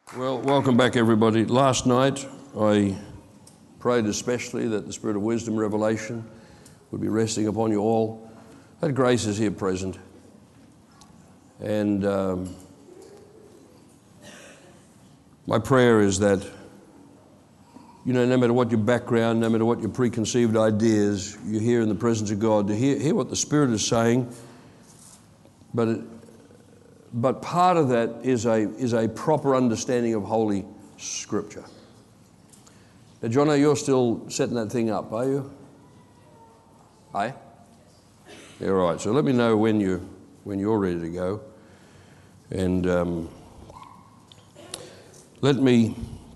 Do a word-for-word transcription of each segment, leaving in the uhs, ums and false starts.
Well, welcome back, everybody. Last night I prayed especially that the spirit of wisdom, revelation would be resting upon you all. That grace is here present. And um, my prayer is that, you know, no matter what your background, no matter what your preconceived ideas, you're here in the presence of God to hear, hear what the Spirit is saying. But it, But part of that is a is a proper understanding of Holy Scripture. Now, Jono, you're still setting that thing up, are you? Aye? Yeah, right. So let me know when you when you're ready to go, and um, let me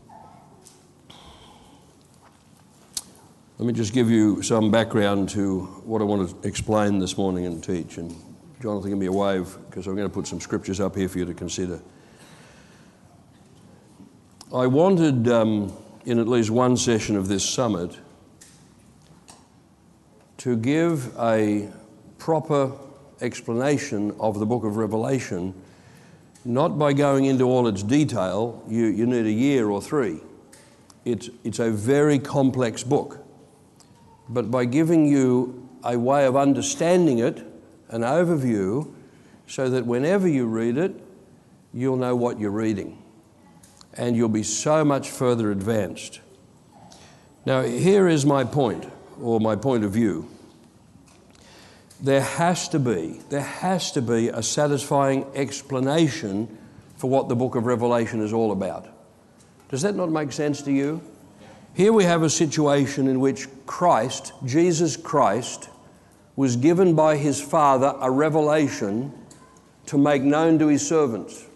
let me just give you some background to what I want to explain this morning and teach. And Jonathan, give me a wave, because I'm going to put some scriptures up here for you to consider. I wanted, um, in at least one session of this summit, to give a proper explanation of the book of Revelation, not by going into all its detail. You, you need a year or three. It's, it's a very complex book. But by giving you a way of understanding it, an overview, so that whenever you read it, you'll know what you're reading, and you'll be so much further advanced. Now, here is my point, or my point of view. There has to be, there has to be a satisfying explanation for what the book of Revelation is all about. Does that not make sense to you? Here we have a situation in which Christ, Jesus Christ, was given by his Father a revelation to make known to his servants.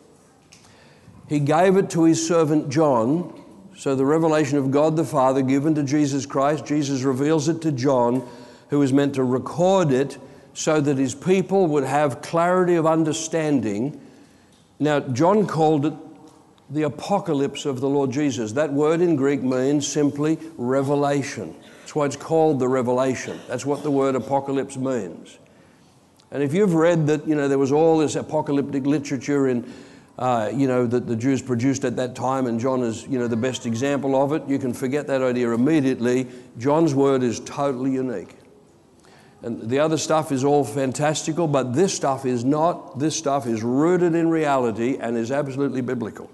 He gave it to his servant John, so the revelation of God the Father given to Jesus Christ, Jesus reveals it to John, who is meant to record it so that his people would have clarity of understanding. Now, John called it the apocalypse of the Lord Jesus. That word in Greek means simply revelation. That's why it's called the Revelation. That's what the word apocalypse means. And if you've read that, you know, there was all this apocalyptic literature in, uh, you know, that the Jews produced at that time, and John is, you know, the best example of it, you can forget that idea immediately. John's word is totally unique. And the other stuff is all fantastical, but this stuff is not. This stuff is rooted in reality and is absolutely biblical.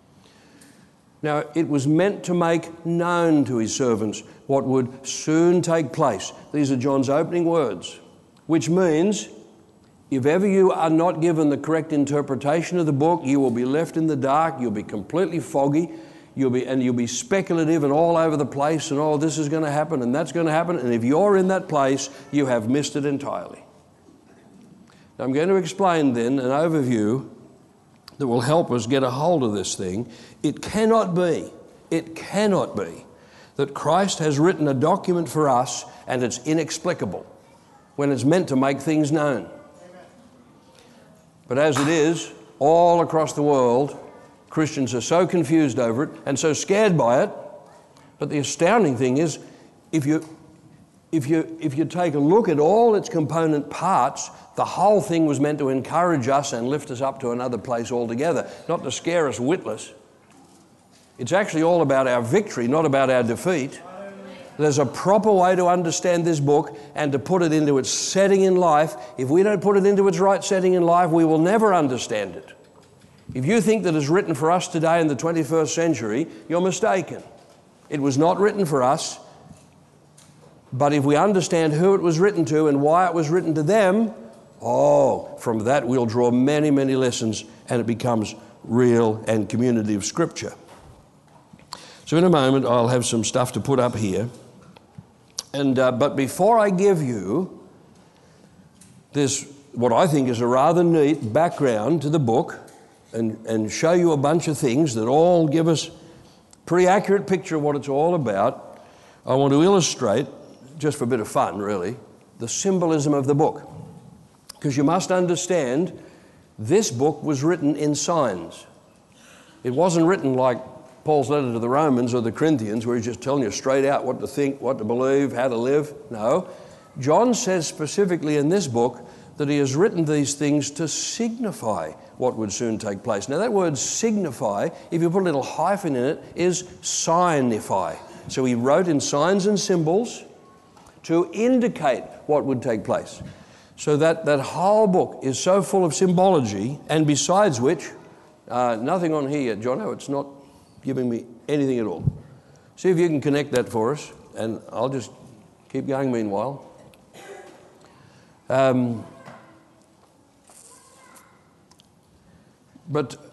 Now, it was meant to make known to his servants what would soon take place. These are John's opening words, which means if ever you are not given the correct interpretation of the book, you will be left in the dark, you'll be completely foggy, you'll be, and you'll be speculative and all over the place, and oh, this is going to happen and that's going to happen, and if you're in that place, you have missed it entirely. Now, I'm going to explain then an overview that will help us get a hold of this thing. It cannot be, it cannot be that Christ has written a document for us and it's inexplicable when it's meant to make things known. Amen. But as it is, all across the world, Christians are so confused over it and so scared by it. But the astounding thing is, if you, if you, if you take a look at all its component parts, the whole thing was meant to encourage us and lift us up to another place altogether, not to scare us witless. It's actually all about our victory, not about our defeat. There's a proper way to understand this book and to put it into its setting in life. If we don't put it into its right setting in life, we will never understand it. If you think that it's written for us today in the twenty-first century, you're mistaken. It was not written for us, but if we understand who it was written to and why it was written to them, oh, from that we'll draw many, many lessons, and it becomes real and community of Scripture. So in a moment, I'll have some stuff to put up here. And uh, but before I give you this, what I think is a rather neat background to the book, and, and show you a bunch of things that all give us a pretty accurate picture of what it's all about, I want to illustrate, just for a bit of fun really, the symbolism of the book. Because you must understand, this book was written in signs. It wasn't written like Paul's letter to the Romans or the Corinthians, where he's just telling you straight out what to think, what to believe, how to live. No. John says specifically in this book that he has written these things to signify what would soon take place. Now that word signify, if you put a little hyphen in it, is signify. So he wrote in signs and symbols to indicate what would take place. So that, that whole book is so full of symbology, and besides which, uh, nothing on here yet, Jono, it's not giving me anything at all. See if you can connect that for us, and I'll just keep going meanwhile. Um, but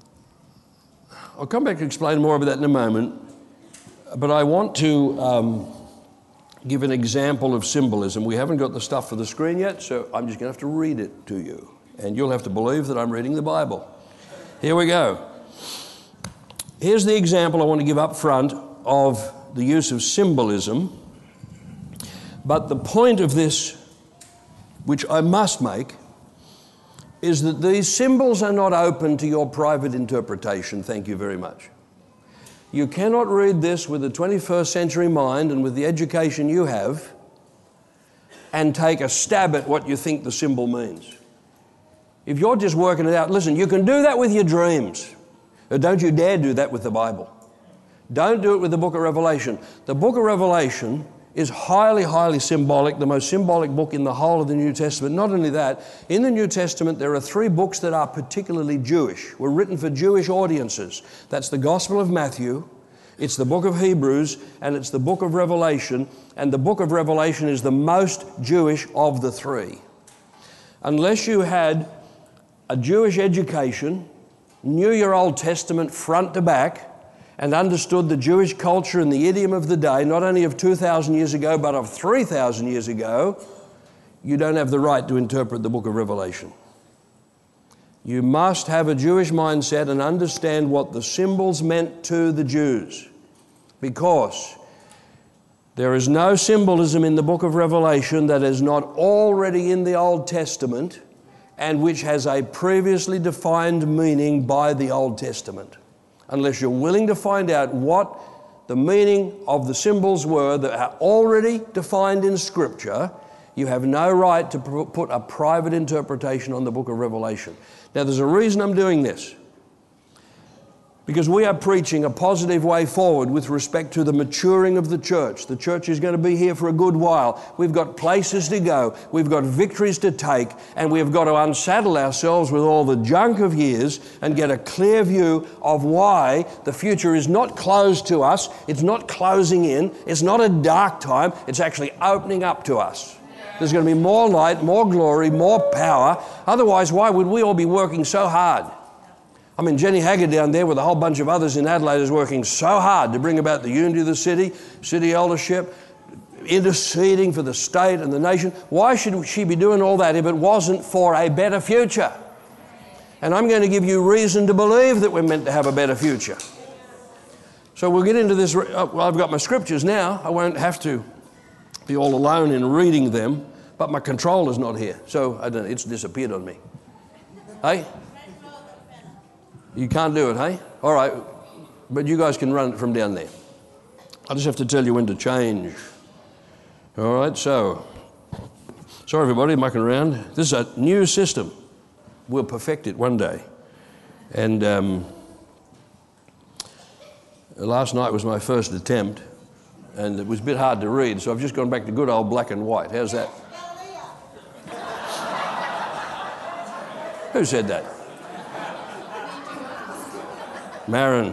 I'll come back to explain more about that in a moment, but I want to um, give an example of symbolism. We haven't got the stuff for the screen yet, so I'm just going to have to read it to you, and you'll have to believe that I'm reading the Bible. Here we go. Here's the example I want to give up front of the use of symbolism, but the point of this, which I must make, is that these symbols are not open to your private interpretation. Thank you very much. You cannot read this with a twenty-first century mind and with the education you have and take a stab at what you think the symbol means. If you're just working it out, listen, you can do that with your dreams, but don't you dare do that with the Bible. Don't do it with the book of Revelation. The book of Revelation is highly, highly symbolic, the most symbolic book in the whole of the New Testament. Not only that, in the New Testament there are three books that are particularly Jewish, were written for Jewish audiences. That's the Gospel of Matthew, it's the book of Hebrews, and it's the book of Revelation, and the book of Revelation is the most Jewish of the three. Unless you had a Jewish education, knew your Old Testament front to back, and understood the Jewish culture and the idiom of the day, not only of two thousand years ago, but of three thousand years ago, you don't have the right to interpret the book of Revelation. You must have a Jewish mindset and understand what the symbols meant to the Jews, because there is no symbolism in the book of Revelation that is not already in the Old Testament and which has a previously defined meaning by the Old Testament. Unless you're willing to find out what the meaning of the symbols were that are already defined in Scripture, you have no right to put a private interpretation on the book of Revelation. Now, there's a reason I'm doing this. Because we are preaching a positive way forward with respect to the maturing of the church. The church is going to be here for a good while. We've got places to go. We've got victories to take. And we've got to unsaddle ourselves with all the junk of years and get a clear view of why the future is not closed to us. It's not closing in. It's not a dark time. It's actually opening up to us. There's going to be more light, more glory, more power. Otherwise, why would we all be working so hard? I mean, Jenny Haggard down there with a whole bunch of others in Adelaide is working so hard to bring about the unity of the city, city eldership, interceding for the state and the nation. Why should she be doing all that if it wasn't for a better future? And I'm going to give you reason to believe that we're meant to have a better future. So we'll get into this. Well, I've got my scriptures now. I won't have to be all alone in reading them, but my controller's not here. So I don't know, it's disappeared on me. Hey? You can't do it, hey? All right, but you guys can run it from down there. I just have to tell you when to change. All right, so, sorry everybody, mucking around. This is a new system. We'll perfect it one day. And um, last night was my first attempt, and it was a bit hard to read, so I've just gone back to good old black and white. How's that? Who said that? Marin.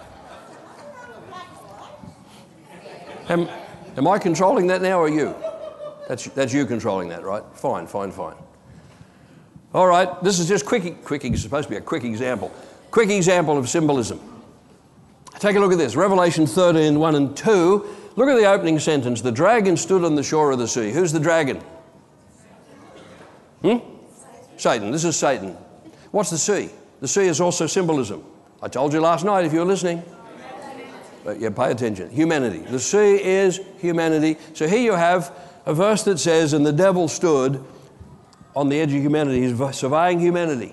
Am, am I controlling that now or you? That's, that's you controlling that, right? Fine, fine, fine. All right, this is just quick, quick, it's supposed to be a quick example. Quick example of symbolism. Take a look at this, Revelation thirteen, one and two. Look at the opening sentence. The dragon stood on the shore of the sea. Who's the dragon? Hmm? Satan. This is Satan. What's the sea? The sea is also symbolism. I told you last night if you were listening. But yeah, pay attention. Humanity. The sea is humanity. So here you have a verse that says, and the devil stood on the edge of humanity. He's surveying humanity.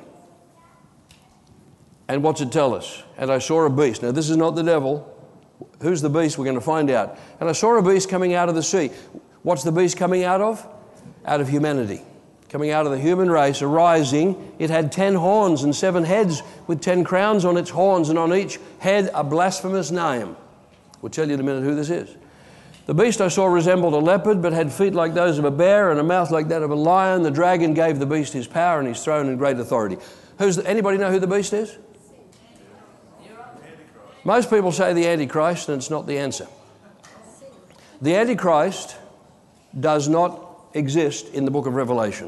And what's it tell us? And I saw a beast. Now this is not the devil. Who's the beast? We're going to find out. And I saw a beast coming out of the sea. What's the beast coming out of? Out of humanity. coming out of the human race, arising. It had ten horns and seven heads with ten crowns on its horns, and on each head a blasphemous name. We'll tell you in a minute who this is. The beast I saw resembled a leopard, but had feet like those of a bear and a mouth like that of a lion. The dragon gave the beast his power and his throne and great authority. Who's the, anybody know who the beast is? Most people say the Antichrist, and it's not the answer. The Antichrist does not exist in the book of Revelation.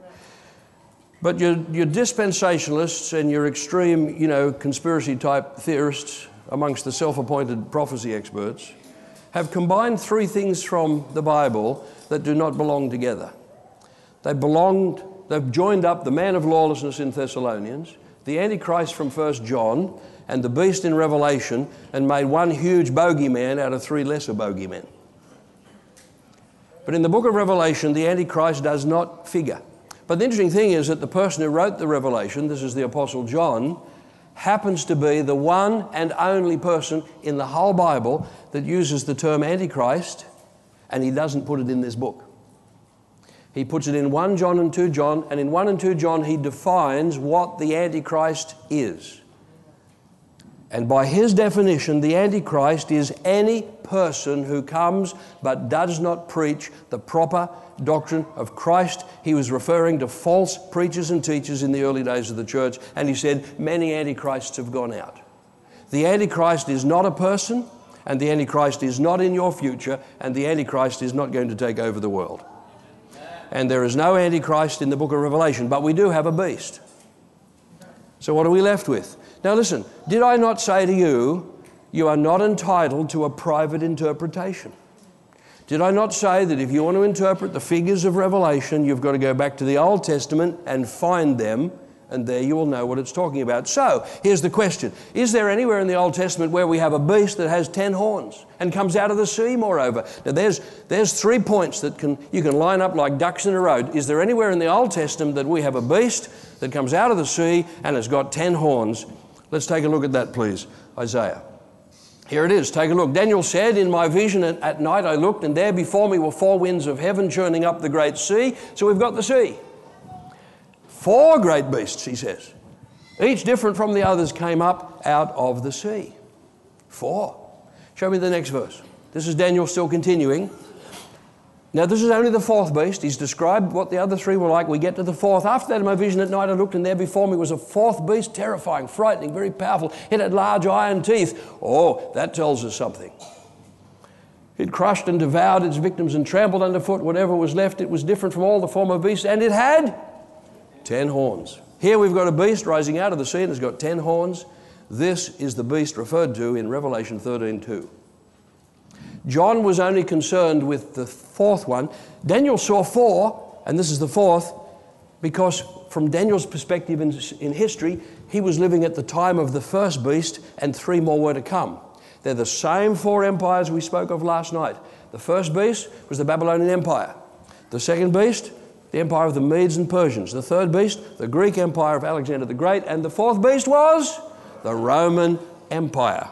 But your, your dispensationalists and your extreme, you know, conspiracy-type theorists amongst the self-appointed prophecy experts have combined three things from the Bible that do not belong together. They belonged, they've joined up the man of lawlessness in Thessalonians, the Antichrist from First John, and the beast in Revelation, and made one huge bogeyman out of three lesser bogeymen. But in the book of Revelation, the Antichrist does not figure. But the interesting thing is that the person who wrote the Revelation, this is the Apostle John, happens to be the one and only person in the whole Bible that uses the term Antichrist, and he doesn't put it in this book. He puts it in First John and Second John, and in First and Second John he defines what the Antichrist is. And by his definition, the Antichrist is any person who comes but does not preach the proper doctrine of Christ. He was referring to false preachers and teachers in the early days of the church, and he said many Antichrists have gone out. The Antichrist is not a person, and the Antichrist is not in your future, and the Antichrist is not going to take over the world. And there is no Antichrist in the book of Revelation, but we do have a beast. So what are we left with? Now listen, did I not say to you, you are not entitled to a private interpretation? Did I not say that if you want to interpret the figures of Revelation, you've got to go back to the Old Testament and find them, and there you will know what it's talking about. So, here's the question. Is there anywhere in the Old Testament where we have a beast that has ten horns and comes out of the sea, moreover? Now, there's, there's three points that can you can line up like ducks in a row. Is there anywhere in the Old Testament that we have a beast that comes out of the sea and has got ten horns? Let's take a look at that, please. Isaiah. Here it is. Take a look. Daniel said, in my vision at, at night I looked, and there before me were four winds of heaven churning up the great sea. So we've got the sea. Four great beasts, he says. Each different from the others came up out of the sea. Four. Show me the next verse. This is Daniel still continuing. Now, this is only the fourth beast. He's described what the other three were like. We get to the fourth. After that, in my vision at night, I looked, and there before me was a fourth beast, terrifying, frightening, very powerful. It had large iron teeth. Oh, that tells us something. It crushed and devoured its victims and trampled underfoot whatever was left. It was different from all the former beasts, and it had ten horns. Here we've got a beast rising out of the sea, and it's got ten horns. This is the beast referred to in Revelation thirteen two. John was only concerned with the fourth one. Daniel saw four, and this is the fourth, because from Daniel's perspective in, in history, he was living at the time of the first beast, and three more were to come. They're the same four empires we spoke of last night. The first beast was the Babylonian Empire. The second beast, the empire of the Medes and Persians. The third beast, the Greek empire of Alexander the Great. And the fourth beast was the Roman Empire.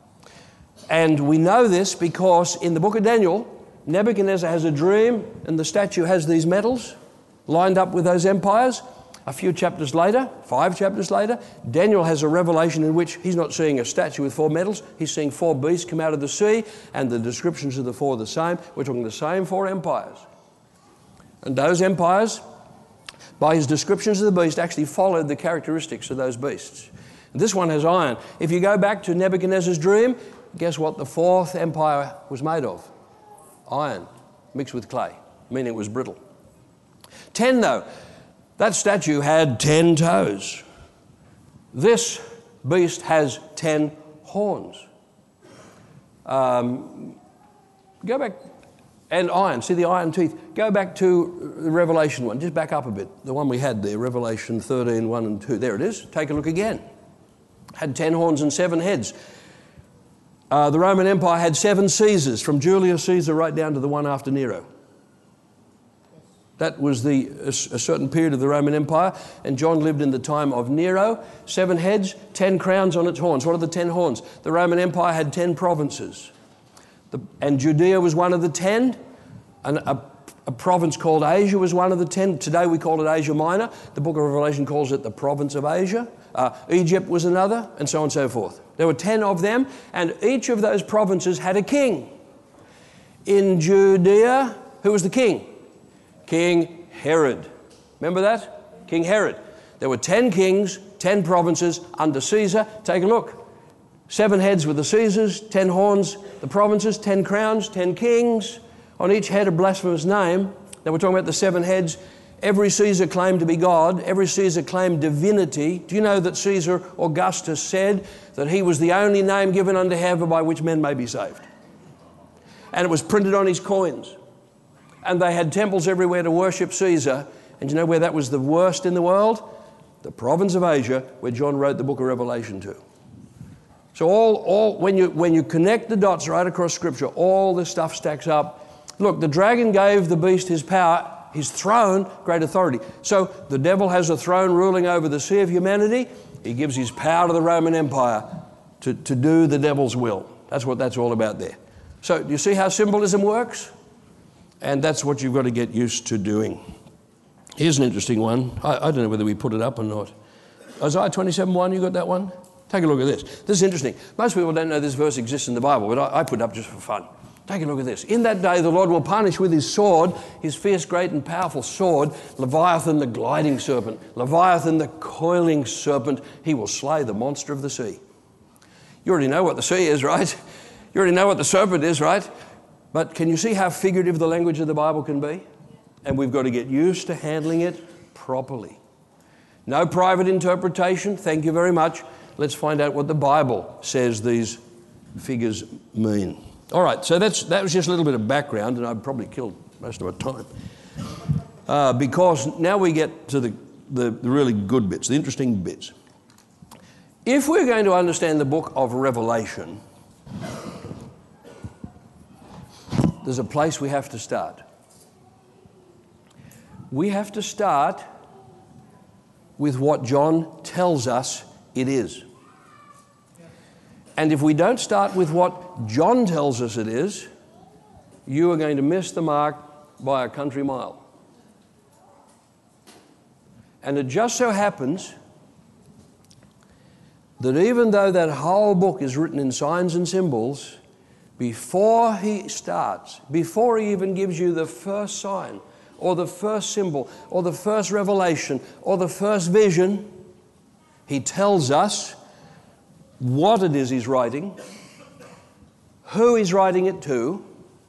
And we know this because in the book of Daniel, Nebuchadnezzar has a dream, and the statue has these metals lined up with those empires. A few chapters later, five chapters later, Daniel has a revelation in which he's not seeing a statue with four metals. He's seeing four beasts come out of the sea, and the descriptions of the four are the same. We're talking the same four empires. And those empires, by his descriptions of the beast, actually followed the characteristics of those beasts. And this one has iron. If you go back to Nebuchadnezzar's dream, guess what the fourth empire was made of? Iron, mixed with clay, meaning it was brittle. Ten, though. That statue had ten toes. This beast has ten horns. Um, go back, and iron. See the iron teeth. Go back to the Revelation one. Just back up a bit. The one we had there, Revelation thirteen, one and two. There it is. Take a look again. Had ten horns and seven heads. Uh, the Roman Empire had seven Caesars, from Julius Caesar right down to the one after Nero. That was the, a, a certain period of the Roman Empire, and John lived in the time of Nero. Seven heads, ten crowns on its horns. What are the ten horns? The Roman Empire had ten provinces, the, and Judea was one of the ten. And a, a A province called Asia was one of the ten. Today we call it Asia Minor. The book of Revelation calls it the province of Asia. Uh, Egypt was another, and so on and so forth. There were ten of them, and each of those provinces had a king. In Judea, who was the king? King Herod. Remember that? King Herod. There were ten kings, ten provinces under Caesar. Take a look. Seven heads were the Caesars, ten horns the provinces, ten crowns, ten kings. On each head a blasphemous name. Now we're talking about the seven heads. Every Caesar claimed to be God. Every Caesar claimed divinity. Do you know that Caesar Augustus said that he was the only name given under heaven by which men may be saved? And it was printed on his coins. And they had temples everywhere to worship Caesar. And you know where that was the worst in the world? The province of Asia, where John wrote the book of Revelation to. So all, all when you when you connect the dots right across Scripture, all this stuff stacks up. Look, the dragon gave the beast his power, his throne, great authority. So the devil has a throne ruling over the sea of humanity. He gives his power to the Roman Empire to, to do the devil's will. That's what that's all about there. So do you see how symbolism works? And that's what you've got to get used to doing. Here's an interesting one. I, I don't know whether we put it up or not. Isaiah twenty-seven one, you got that one? Take a look at this. This is interesting. Most people don't know this verse exists in the Bible, but I, I put it up just for fun. Take a look at this. In that day the Lord will punish with his sword, his fierce, great and powerful sword, Leviathan the gliding serpent, Leviathan the coiling serpent. He will slay the monster of the sea. You already know what the sea is, right? You already know what the serpent is, right? But can you see how figurative the language of the Bible can be? And we've got to get used to handling it properly. No private interpretation. Thank you very much. Let's find out what the Bible says these figures mean. All right, so that's, that was just a little bit of background, and I've probably killed most of our time. Uh, because now we get to the, the, the really good bits, the interesting bits. If we're going to understand the book of Revelation, there's a place we have to start. We have to start with what John tells us it is. And if we don't start with what John tells us it is, you are going to miss the mark by a country mile. And it just so happens that even though that whole book is written in signs and symbols, before he starts, before he even gives you the first sign, or the first symbol, or the first revelation, or the first vision, he tells us what it is he's writing, who he's writing it to,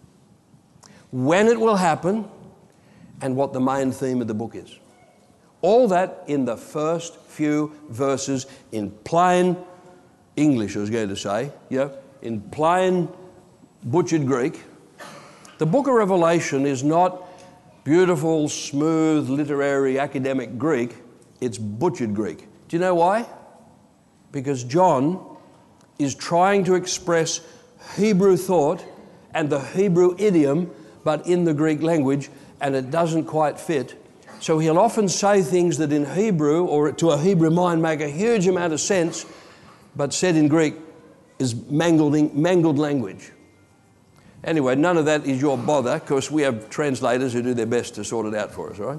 when it will happen, and what the main theme of the book is. All that in the first few verses in plain English, I was going to say, yeah, in plain butchered Greek. The book of Revelation is not beautiful, smooth, literary, academic Greek. It's butchered Greek. Do you know why? Because John is trying to express Hebrew thought and the Hebrew idiom, but in the Greek language, and it doesn't quite fit. So he'll often say things that in Hebrew, or to a Hebrew mind, make a huge amount of sense, but said in Greek is mangled, mangled language. Anyway, none of that is your bother, because we have translators who do their best to sort it out for us, all right?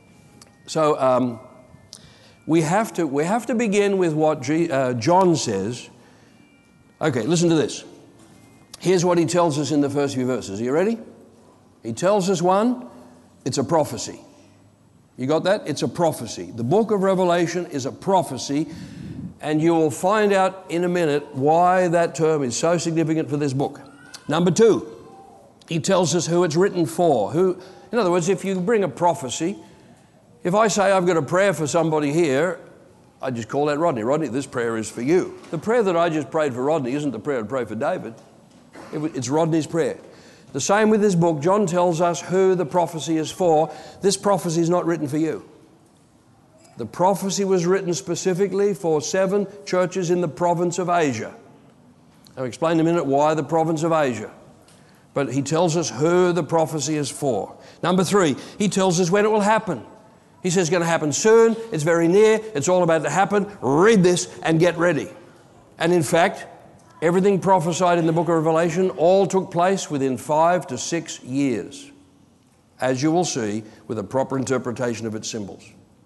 So um, we have to we have to begin with what G, uh, John says. Okay, listen to this. Here's what he tells us in the first few verses. Are you ready? He tells us, one, it's a prophecy. You got that? It's a prophecy. The book of Revelation is a prophecy, and you will find out in a minute why that term is so significant for this book. Number two, he tells us who it's written for. Who, in other words, if you bring a prophecy, if I say I've got a prayer for somebody here, I just call that Rodney. Rodney, this prayer is for you. The prayer that I just prayed for Rodney isn't the prayer I'd pray for David. It's Rodney's prayer. The same with this book. John tells us who the prophecy is for. This prophecy is not written for you. The prophecy was written specifically for seven churches in the province of Asia. I'll explain in a minute why the province of Asia. But he tells us who the prophecy is for. Number three, he tells us when it will happen. He says it's going to happen soon, it's very near, it's all about to happen. Read this and get ready. And in fact, everything prophesied in the book of Revelation all took place within five to six years. as you will see, with a proper interpretation of its symbols.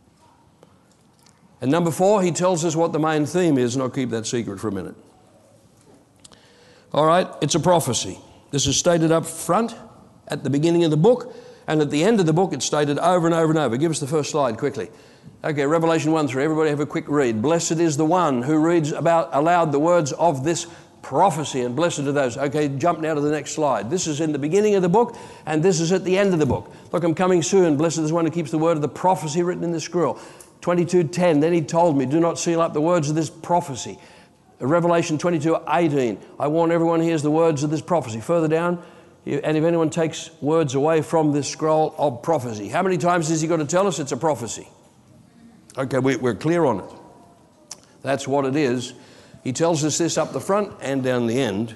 And number four, he tells us what the main theme is, and I'll keep that secret for a minute. All right, it's a prophecy. This is stated up front at the beginning of the book, and at the end of the book it's stated over and over and over. Give us the first slide quickly. Okay, Revelation one three, everybody have a quick read. Blessed is the one who reads about aloud the words of this prophecy, and blessed are those. Okay, jump now to the next slide. This is in the beginning of the book, and this is at the end of the book. Look, I'm coming soon. Blessed is the one who keeps the word of the prophecy written in the scroll. twenty-two ten, then he told me, do not seal up the words of this prophecy. Revelation twenty-two eighteen, I warn everyone who hears the words of this prophecy. Further down, and if anyone takes words away from this scroll of prophecy. How many times has he got to tell us it's a prophecy? Okay, we're clear on it. That's what it is. He tells us this up the front and down the end.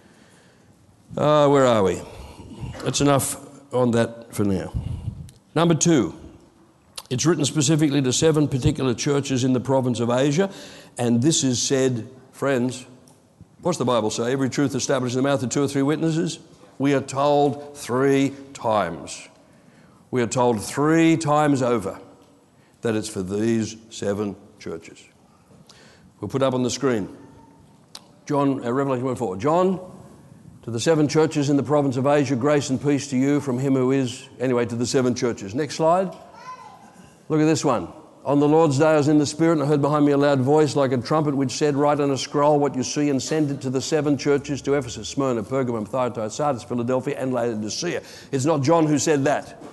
Uh, where are we? That's enough on that for now. Number two, it's written specifically to seven particular churches in the province of Asia, and this is said, friends, what's the Bible say? Every truth established in the mouth of two or three witnesses. We are told three times. We are told three times over that it's for these seven churches. We'll put up on the screen. John, uh, Revelation one four. John, to the seven churches in the province of Asia, grace and peace to you from him who is, anyway, to the seven churches. Next slide. Look at this one. On the Lord's day I was in the Spirit, and I heard behind me a loud voice like a trumpet which said, write on a scroll what you see and send it to the seven churches, to Ephesus, Smyrna, Pergamum, Thyatira, Sardis, Philadelphia, and Laodicea. It's not John who said that.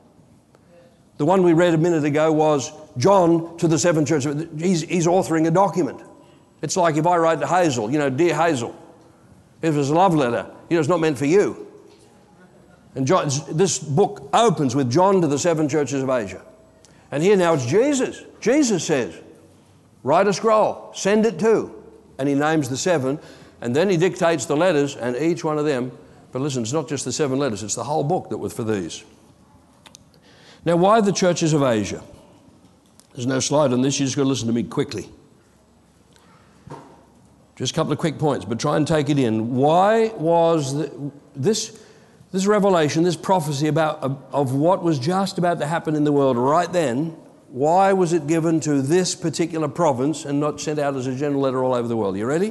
The one we read a minute ago was John to the seven churches. He's, he's authoring a document. It's like if I write to Hazel, you know, dear Hazel, if it's a love letter, you know, it's not meant for you. And John, this book opens with John to the seven churches of Asia. And here now it's Jesus. Jesus says, write a scroll, send it to. And he names the seven, and then he dictates the letters, and each one of them, but listen, it's not just the seven letters, it's the whole book that was for these. Now, why the churches of Asia? There's no slide on this, you just got to listen to me quickly. Just a couple of quick points, but try and take it in. Why was the, this... This revelation, this prophecy about of, of what was just about to happen in the world right then, why was it given to this particular province and not sent out as a general letter all over the world? You ready?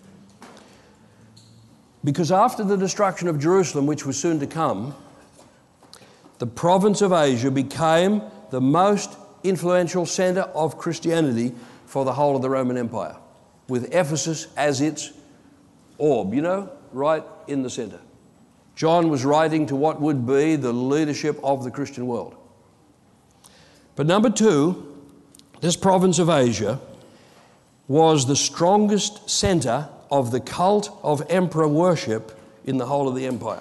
Because after the destruction of Jerusalem, which was soon to come, the province of Asia became the most influential center of Christianity for the whole of the Roman Empire, with Ephesus as its orb, you know, right in the center. John was writing to what would be the leadership of the Christian world. But number two, this province of Asia was the strongest center of the cult of emperor worship in the whole of the empire.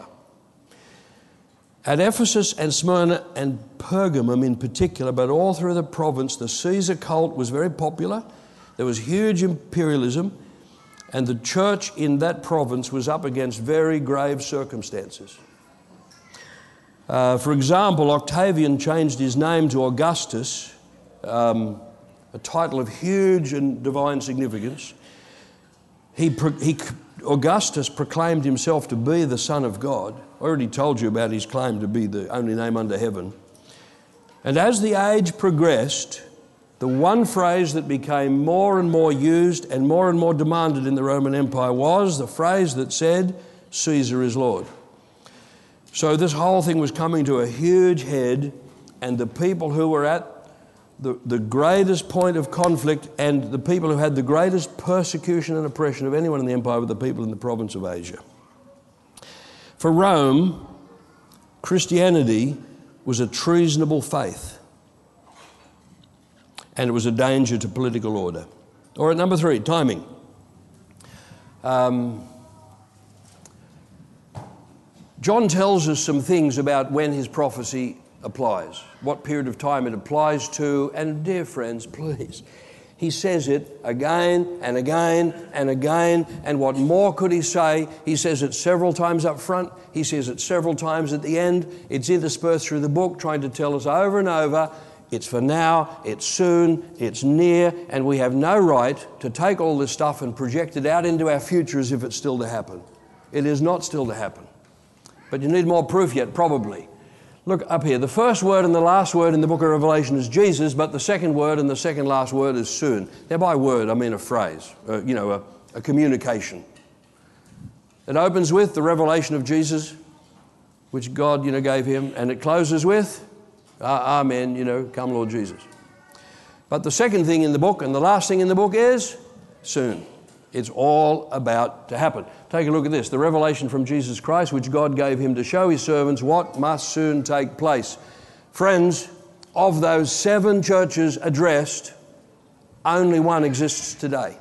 At Ephesus and Smyrna and Pergamum in particular, but all through the province, the Caesar cult was very popular. There was huge imperialism. And the church in that province was up against very grave circumstances. Uh, for example, Octavian changed his name to Augustus, um, a title of huge and divine significance. He, pro- he, Augustus proclaimed himself to be the Son of God. I already told you about his claim to be the only name under heaven. And as the age progressed, the one phrase that became more and more used and more and more demanded in the Roman Empire was the phrase that said, Caesar is Lord. So this whole thing was coming to a huge head, and the people who were at the, the greatest point of conflict and the people who had the greatest persecution and oppression of anyone in the empire were the people in the province of Asia. For Rome, Christianity was a treasonable faith. And it was a danger to political order. All right, number three, timing. Um, John tells us some things about when his prophecy applies, what period of time it applies to, and dear friends, please, he says it again and again and again, and what more could he say? He says it several times up front, he says it several times at the end, it's interspersed through the book, trying to tell us over and over, it's for now, it's soon, it's near, and we have no right to take all this stuff and project it out into our future as if it's still to happen. It is not still to happen. But you need more proof yet, probably. Look up here. The first word and the last word in the book of Revelation is Jesus, but the second word and the second last word is soon. Now, by word, I mean a phrase, uh, you know, a, a communication. It opens with the revelation of Jesus, which God, you know, gave him, and it closes with, uh, Amen, you know, come Lord Jesus. But the second thing in the book and the last thing in the book is soon. It's all about to happen. Take a look at this. The revelation from Jesus Christ, which God gave him to show his servants what must soon take place. Friends, of those seven churches addressed, only one exists today.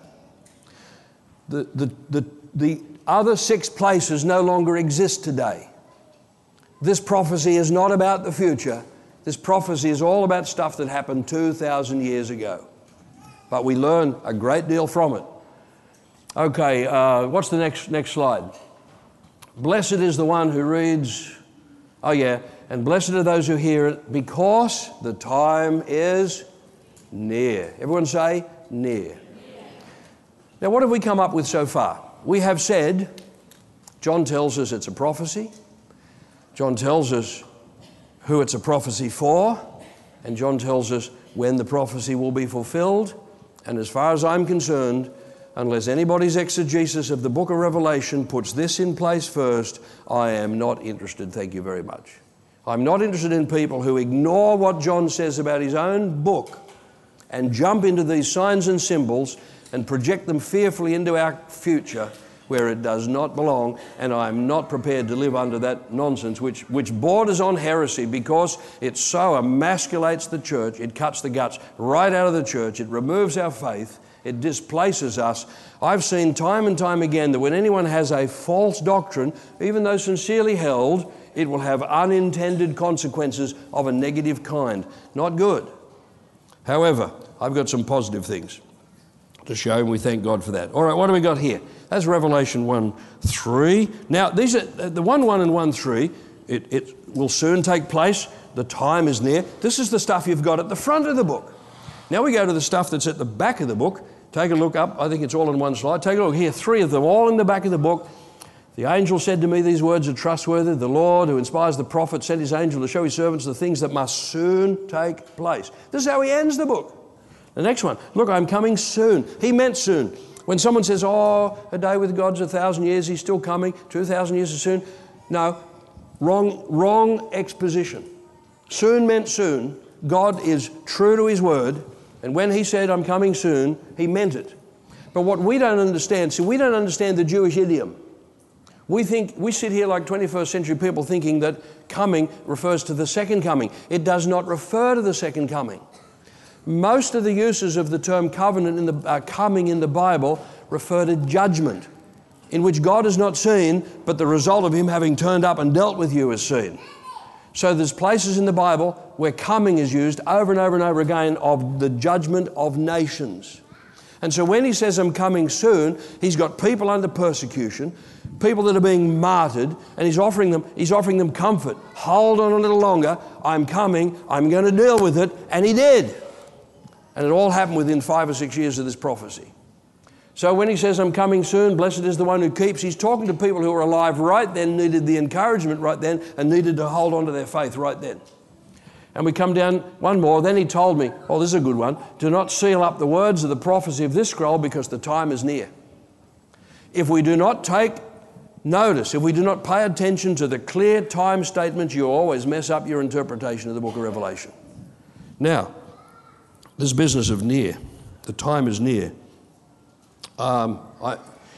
The, the, the, the other six places no longer exist today. This prophecy is not about the future. This prophecy is all about stuff that happened two thousand years ago. But we learn a great deal from it. Okay, uh, what's the next next slide? Blessed is the one who reads, oh yeah, and blessed are those who hear it, because the time is near. Everyone say, near. Now, what have we come up with so far? We have said, John tells us it's a prophecy. John tells us who it's a prophecy for, and John tells us when the prophecy will be fulfilled. And as far as I'm concerned, unless anybody's exegesis of the book of Revelation puts this in place first, I am not interested. Thank you very much. I'm not interested in people who ignore what John says about his own book and jump into these signs and symbols and project them fearfully into our future where it does not belong, and I'm not prepared to live under that nonsense which, which borders on heresy because it so emasculates the church, it cuts the guts right out of the church, it removes our faith, it displaces us. I've seen time and time again that when anyone has a false doctrine, even though sincerely held, it will have unintended consequences of a negative kind. Not good. However, I've got some positive things to show, and we thank God for that. All right, what do we got here? That's Revelation one three. Now, these are the one one and one three. It, it will soon take place. The time is near. This is the stuff you've got at the front of the book. Now we go to the stuff that's at the back of the book. Take a look up. I think it's all in one slide. Take a look here. Three of them, all in the back of the book. The angel said to me, these words are trustworthy. The Lord, who inspires the prophet, sent his angel to show his servants the things that must soon take place. This is how he ends the book. The next one, look, I'm coming soon. He meant soon. When someone says, oh, a day with God's a thousand years, he's still coming. Two thousand years is soon. No, wrong, wrong exposition. Soon meant soon. God is true to his word. And when he said, I'm coming soon, he meant it. But what we don't understand, see, we don't understand the Jewish idiom. We think, we sit here like twenty-first century people thinking that coming refers to the second coming. It does not refer to the second coming. Most of the uses of the term covenant in the uh, coming in the Bible refer to judgment, in which God is not seen, but the result of him having turned up and dealt with you is seen. So there's places in the Bible where coming is used over and over and over again of the judgment of nations. And so when he says, I'm coming soon, he's got people under persecution, people that are being martyred, and he's offering them, he's offering them comfort. Hold on a little longer. I'm coming. I'm going to deal with it. And he did. And it all happened within five or six years of this prophecy. So when he says, I'm coming soon, blessed is the one who keeps, he's talking to people who were alive right then, needed the encouragement right then, and needed to hold on to their faith right then. And we come down one more. Then he told me, oh, this is a good one, do not seal up the words of the prophecy of this scroll because the time is near. If we do not take notice, if we do not pay attention to the clear time statements, you always mess up your interpretation of the book of Revelation. Now, this business of near, the time is near. Um, I,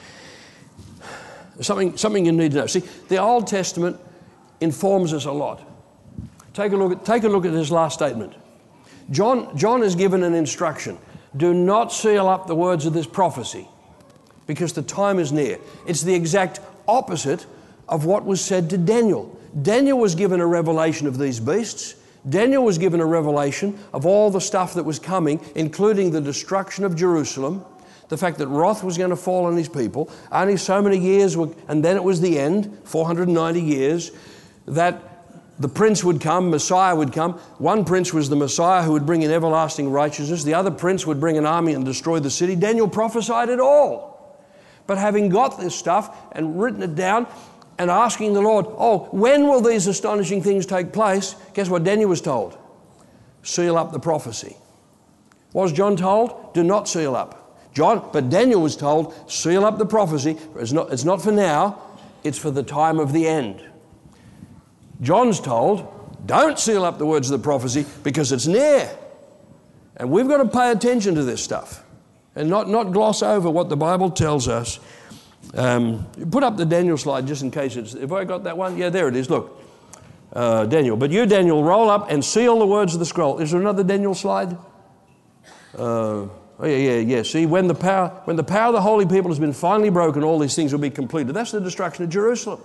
something, something you need to know. See, the Old Testament informs us a lot. Take a look at, take a look at this last statement. John, John is given an instruction. Do not seal up the words of this prophecy because the time is near. It's the exact opposite of what was said to Daniel. Daniel was given a revelation of these beasts. Daniel was given a revelation of all the stuff that was coming, including the destruction of Jerusalem, the fact that wrath was going to fall on his people, only so many years, were, and then it was the end, four hundred ninety years, that the prince would come, Messiah would come. One prince was the Messiah who would bring in everlasting righteousness. The other prince would bring an army and destroy the city. Daniel prophesied it all. But having got this stuff and written it down, and asking the Lord, oh, when will these astonishing things take place? Guess what Daniel was told? Seal up the prophecy. What was John told? Do not seal up. John, but Daniel was told, seal up the prophecy. It's not, it's not for now, it's for the time of the end. John's told, don't seal up the words of the prophecy because it's near. And we've got to pay attention to this stuff and not, not gloss over what the Bible tells us. Um, put up the Daniel slide just in case it's... Have I got that one? Yeah, there it is. Look. Uh, Daniel. But you, Daniel, roll up and seal the words of the scroll. Is there another Daniel slide? Uh, oh, yeah, yeah, yeah. See, when the power when the power of the holy people has been finally broken, all these things will be completed. That's the destruction of Jerusalem.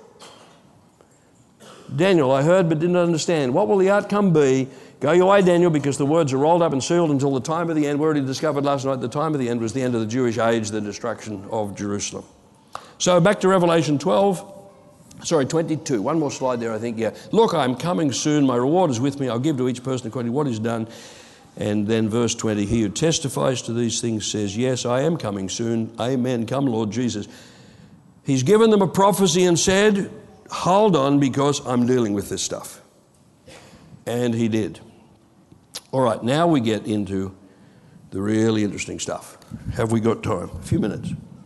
Daniel, I heard but didn't understand. What will the outcome be? Go your way, Daniel, because the words are rolled up and sealed until the time of the end. We already discovered last night the time of the end was the end of the Jewish age, the destruction of Jerusalem. So back to Revelation twelve, sorry, twenty-two. One more slide there, I think, yeah. Look, I'm coming soon. My reward is with me. I'll give to each person according to what he's done. And then verse twenty, he who testifies to these things says, yes, I am coming soon. Amen. Come, Lord Jesus. He's given them a prophecy and said, hold on, because I'm dealing with this stuff. And he did. All right, now we get into the really interesting stuff. Have we got time? A few minutes.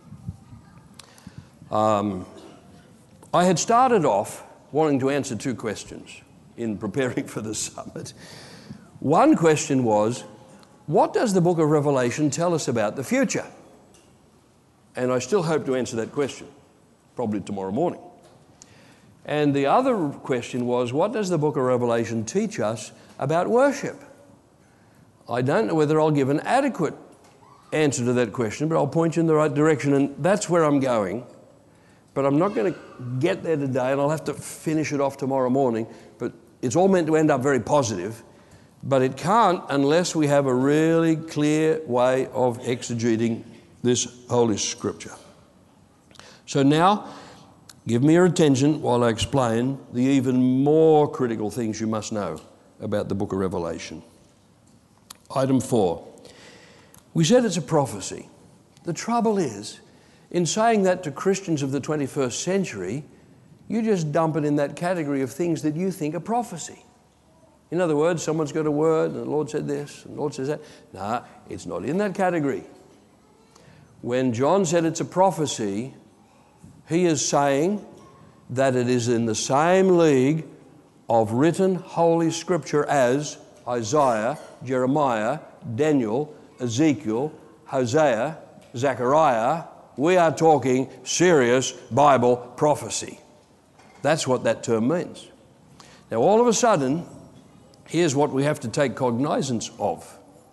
Um, I had started off wanting to answer two questions in preparing for the summit. One question was, what does the book of Revelation tell us about the future? And I still hope to answer that question, probably tomorrow morning. And the other question was, what does the book of Revelation teach us about worship? I don't know whether I'll give an adequate answer to that question, but I'll point you in the right direction, and that's where I'm going. But I'm not going to get there today, and I'll have to finish it off tomorrow morning. But it's all meant to end up very positive, but it can't unless we have a really clear way of exegeting this Holy Scripture. So now, give me your attention while I explain the even more critical things you must know about the book of Revelation. Item four. We said it's a prophecy. The trouble is, in saying that to Christians of the twenty-first century, you just dump it in that category of things that you think are prophecy. In other words, someone's got a word and the Lord said this and the Lord says that. No, it's not in that category. When John said it's a prophecy, he is saying that it is in the same league of written Holy Scripture as Isaiah, Jeremiah, Daniel, Ezekiel, Hosea, Zechariah. We are talking serious Bible prophecy. That's what that term means. Now, all of a sudden, here's what we have to take cognizance of.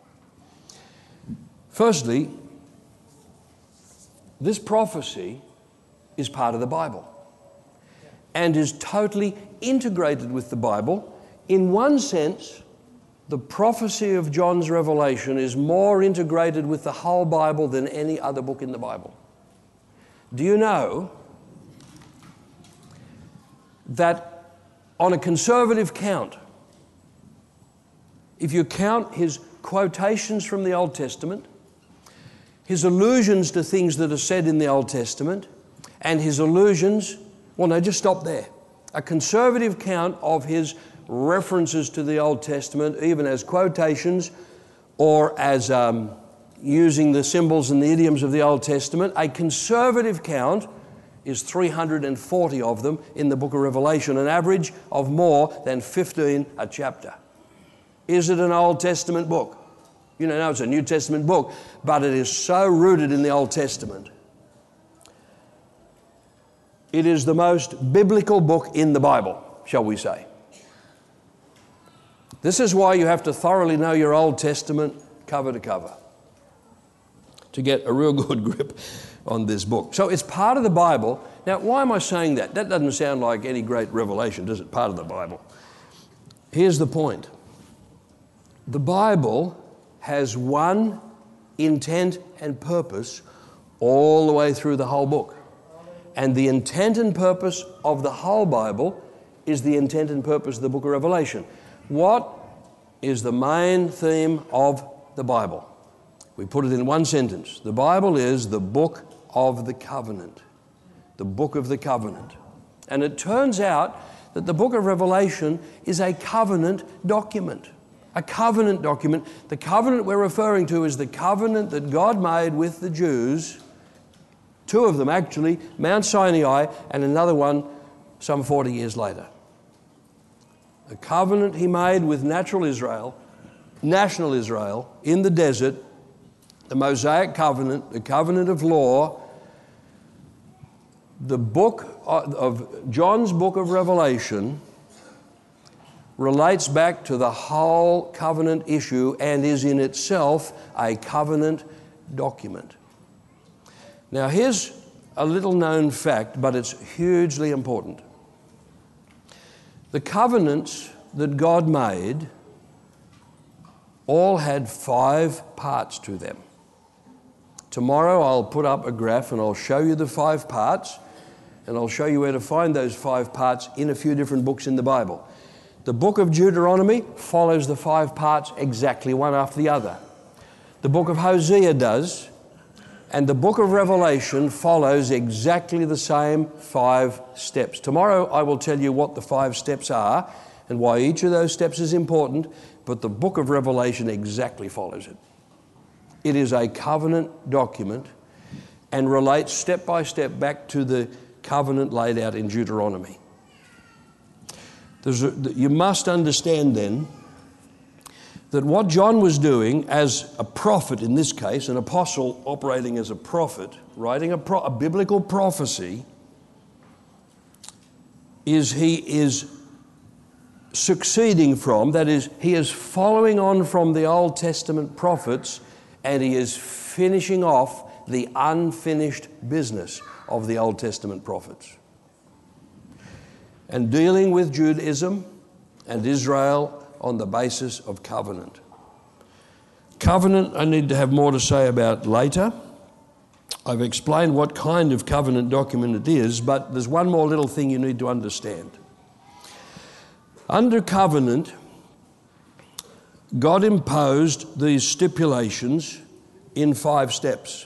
Firstly, this prophecy is part of the Bible and is totally integrated with the Bible. In one sense, the prophecy of John's Revelation is more integrated with the whole Bible than any other book in the Bible. Do you know that on a conservative count, if you count his quotations from the Old Testament, his allusions to things that are said in the Old Testament, and his allusions, well, no, just stop there. A conservative count of his references to the Old Testament, even as quotations or as um, using the symbols and the idioms of the Old Testament, a conservative count is three hundred forty of them in the book of Revelation, an average of more than fifteen a chapter. Is it an Old Testament book? You know, no, it's a New Testament book, but it is so rooted in the Old Testament. It is the most biblical book in the Bible, shall we say. This is why you have to thoroughly know your Old Testament cover to cover to get a real good grip on this book. So it's part of the Bible. Now, why am I saying that? That doesn't sound like any great revelation, does it? Part of the Bible. Here's the point. The Bible has one intent and purpose all the way through the whole book. And the intent and purpose of the whole Bible is the intent and purpose of the book of Revelation. What is the main theme of the Bible? We put it in one sentence. The Bible is the book of the covenant. The book of the covenant. And it turns out that the book of Revelation is a covenant document. A covenant document. The covenant we're referring to is the covenant that God made with the Jews, two of them actually, Mount Sinai and another one some forty years later. The covenant he made with natural Israel, national Israel, in the desert, the Mosaic covenant, the covenant of law. The book of John's book of Revelation relates back to the whole covenant issue and is in itself a covenant document. Now here's a little known fact, but it's hugely important. The covenants that God made all had five parts to them. Tomorrow I'll put up a graph and I'll show you the five parts, and I'll show you where to find those five parts in a few different books in the Bible. The book of Deuteronomy follows the five parts exactly one after the other. The book of Hosea does, and the book of Revelation follows exactly the same five steps. Tomorrow I will tell you what the five steps are and why each of those steps is important, but the book of Revelation exactly follows it. It is a covenant document and relates step by step back to the covenant laid out in Deuteronomy. There's a, you must understand then that what John was doing as a prophet, in this case, an apostle operating as a prophet, writing a, pro, a biblical prophecy, is he is succeeding from, that is, he is following on from the Old Testament prophets, and he is finishing off the unfinished business of the Old Testament prophets, and dealing with Judaism and Israel on the basis of covenant. Covenant, I need to have more to say about later. I've explained what kind of covenant document it is, but there's one more little thing you need to understand. Under covenant, God imposed these stipulations in five steps.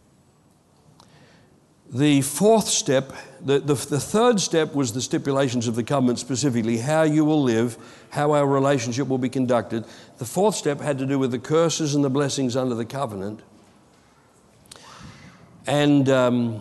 The fourth step, the, the, the third step was the stipulations of the covenant, specifically how you will live, how our relationship will be conducted. The fourth step had to do with the curses and the blessings under the covenant. And um,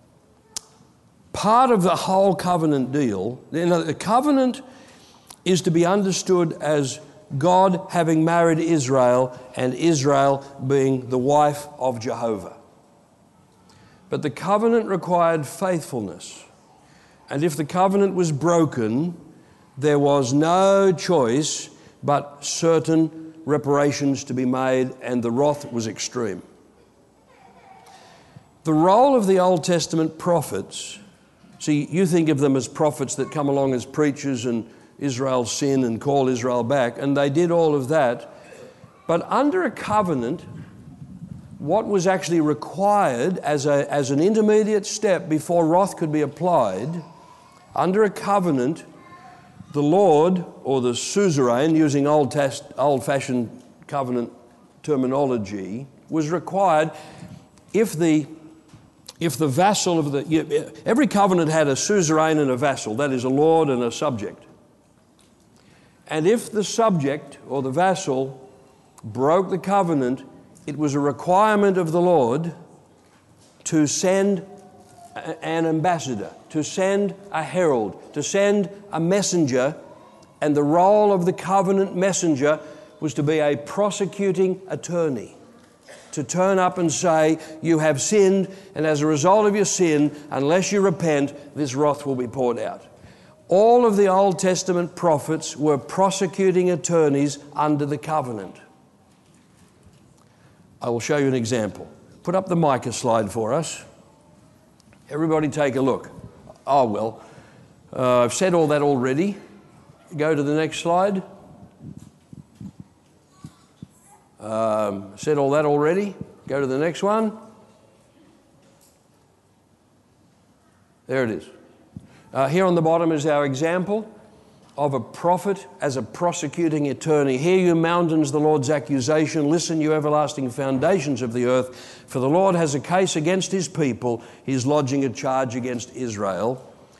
part of the whole covenant deal, you know, the covenant is to be understood as God having married Israel and Israel being the wife of Jehovah. But the covenant required faithfulness. And if the covenant was broken, there was no choice but certain reparations to be made, and the wrath was extreme. The role of the Old Testament prophets, see, you think of them as prophets that come along as preachers and Israel sin and call Israel back, and they did all of that. But under a covenant, what was actually required as, a, as an intermediate step before wrath could be applied, under a covenant, the Lord, or the suzerain, using old test, old-fashioned covenant terminology, was required if the, if the vassal of the... Every covenant had a suzerain and a vassal, that is a lord and a subject. And if the subject or the vassal broke the covenant, it was a requirement of the Lord to send an ambassador, to send a herald, to send a messenger, and the role of the covenant messenger was to be a prosecuting attorney, to turn up and say, you have sinned, and as a result of your sin, unless you repent, this wrath will be poured out. All of the Old Testament prophets were prosecuting attorneys under the covenant. I will show you an example. Put up the Micah slide for us. Everybody take a look. Oh, well, uh, I've said all that already. Go to the next slide. Um, said all that already. Go to the next one. There it is. Uh, here on the bottom is our example of a prophet as a prosecuting attorney. Hear you mountains, the Lord's accusation. Listen, you everlasting foundations of the earth. For the Lord has a case against his people. He is lodging a charge against Israel.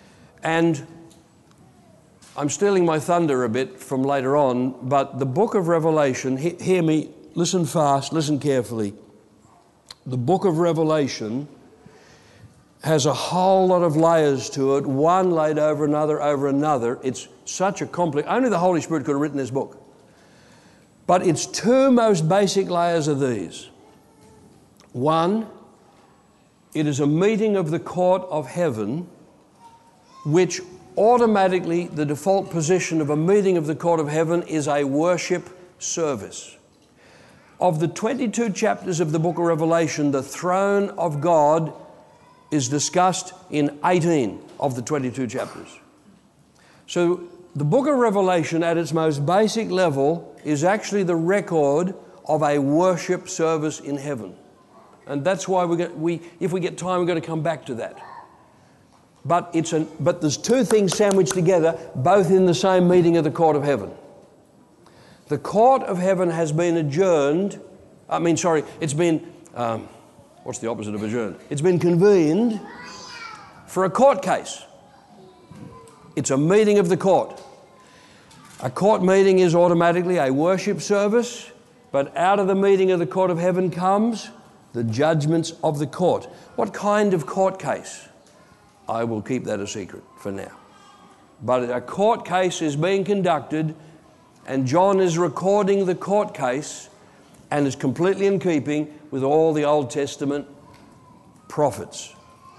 And I'm stealing my thunder a bit from later on, but the book of Revelation, he, hear me, listen fast, listen carefully. The book of Revelation has a whole lot of layers to it, one laid over another, over another. It's such a complex, only the Holy Spirit could have written this book. But its two most basic layers are these. One, it is a meeting of the court of heaven, which automatically, the default position of a meeting of the court of heaven is a worship service. Of the twenty-two chapters of the book of Revelation, the throne of God is discussed in eighteen of the twenty-two chapters. So the book of Revelation at its most basic level is actually the record of a worship service in heaven. And that's why we get, we, if we get time, we're going to come back to that. But, it's an, but there's two things sandwiched together, both in the same meeting of the court of heaven. The court of heaven has been adjourned, I mean, sorry, it's been, um, what's the opposite of adjourned? It's been convened for a court case. It's a meeting of the court. A court meeting is automatically a worship service, but out of the meeting of the court of heaven comes the judgments of the court. What kind of court case? I will keep that a secret for now. But a court case is being conducted, and John is recording the court case, and is completely in keeping with all the Old Testament prophets.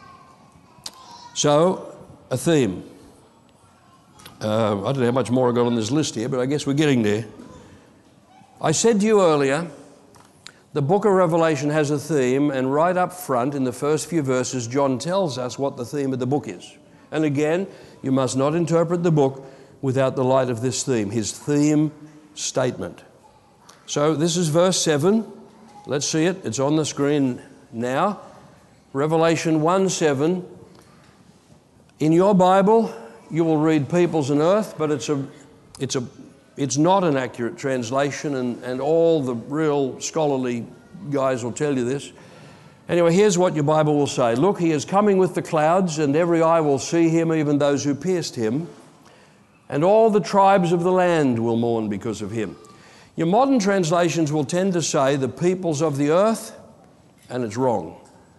So, a theme. Uh, I don't know how much more I got on this list here, but I guess we're getting there. I said to you earlier, the book of Revelation has a theme, and right up front in the first few verses, John tells us what the theme of the book is. And again, you must not interpret the book without the light of this theme, his theme statement. So this is verse seven. Let's see it. It's on the screen now. Revelation one seven. In your Bible, you will read peoples and earth, but it's a, it's a, it's not an accurate translation, and, and all the real scholarly guys will tell you this. Anyway, here's what your Bible will say. Look, he is coming with the clouds, and every eye will see him, even those who pierced him. And all the tribes of the land will mourn because of him. Your modern translations will tend to say the peoples of the earth, and it's wrong.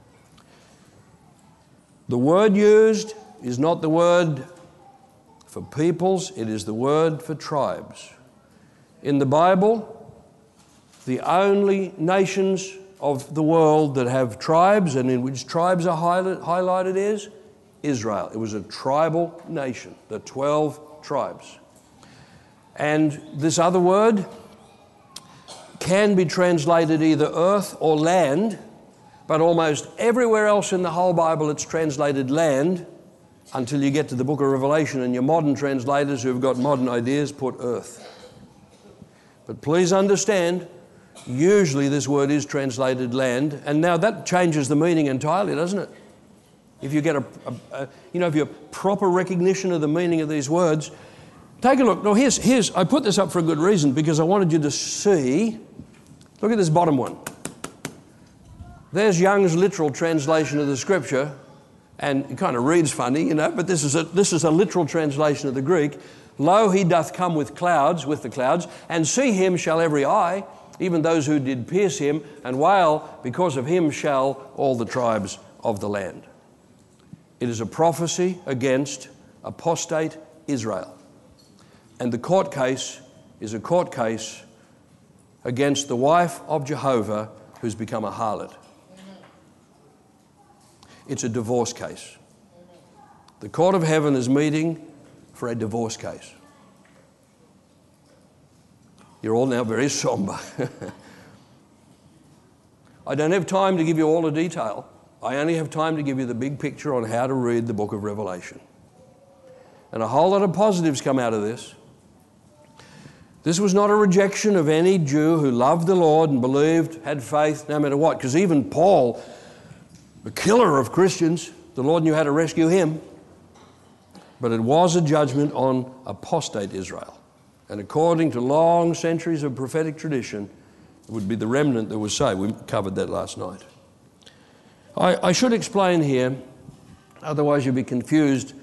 The word used is not the word for peoples, it is the word for tribes. In the Bible, the only nations of the world that have tribes and in which tribes are highlighted is Israel. It was a tribal nation, the twelve tribes. And this other word can be translated either earth or land, but almost everywhere else in the whole Bible it's translated land, until you get to the book of Revelation, and your modern translators who've got modern ideas put earth. But please understand, usually this word is translated land, and now that changes the meaning entirely, doesn't it? If you get a, a, a you know, if you have proper recognition of the meaning of these words, take a look. Now here's, here's, I put this up for a good reason, because I wanted you to see, look at this bottom one. There's Young's literal translation of the scripture, and it kind of reads funny, you know, but this is a, this is a literal translation of the Greek. Lo, he doth come with clouds, with the clouds, and see him shall every eye, even those who did pierce him, and wail, because of him shall all the tribes of the land. It is a prophecy against apostate Israel. And the court case is a court case against the wife of Jehovah who's become a harlot. It's a divorce case. The court of heaven is meeting for a divorce case. You're all now very somber. I don't have time to give you all the detail. I only have time to give you the big picture on how to read the book of Revelation. And a whole lot of positives come out of this. This was not a rejection of any Jew who loved the Lord and believed, had faith, no matter what, because even Paul, the killer of Christians, the Lord knew how to rescue him. But it was a judgment on apostate Israel. And according to long centuries of prophetic tradition, it would be the remnant that was saved. We covered that last night. I, I should explain here, otherwise you'll be confused.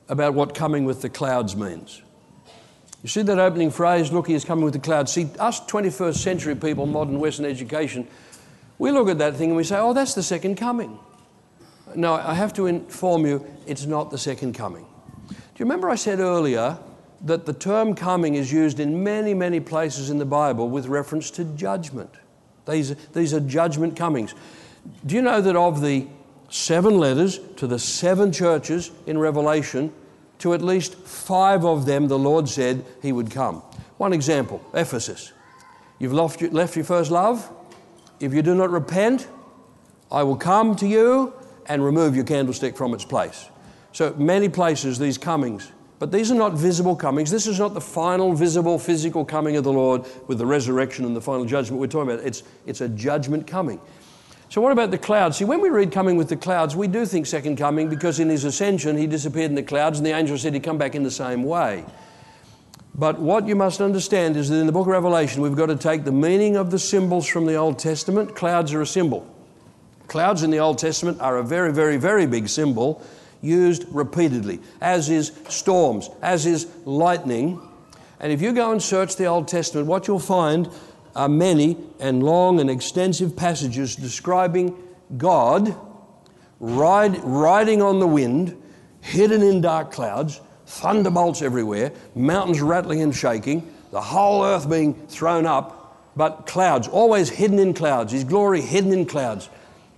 about what coming with the clouds means. You see that opening phrase, look, he is coming with the clouds. See, us twenty-first century people, modern Western education, we look at that thing and we say, oh, that's the second coming. No, I have to inform you, it's not the second coming. Do you remember I said earlier that the term coming is used in many, many places in the Bible with reference to judgment? These, these are judgment comings. Do you know that of the seven letters to the seven churches in Revelation, to at least five of them the Lord said he would come? One example, Ephesus. You've left your, left your first love. If you do not repent, I will come to you and remove your candlestick from its place. So many places, these comings. But these are not visible comings. This is not the final visible physical coming of the Lord with the resurrection and the final judgment we're talking about. It's, it's a judgment coming. So what about the clouds? See, when we read coming with the clouds, we do think second coming because in his ascension, he disappeared in the clouds and the angel said he'd come back in the same way. But what you must understand is that in the book of Revelation, we've got to take the meaning of the symbols from the Old Testament. Clouds are a symbol. Clouds in the Old Testament are a very, very, very big symbol used repeatedly, as is storms, as is lightning. And if you go and search the Old Testament, what you'll find are many and long and extensive passages describing God ride, riding on the wind, hidden in dark clouds, thunderbolts everywhere, mountains rattling and shaking, the whole earth being thrown up, but clouds, always hidden in clouds, his glory hidden in clouds.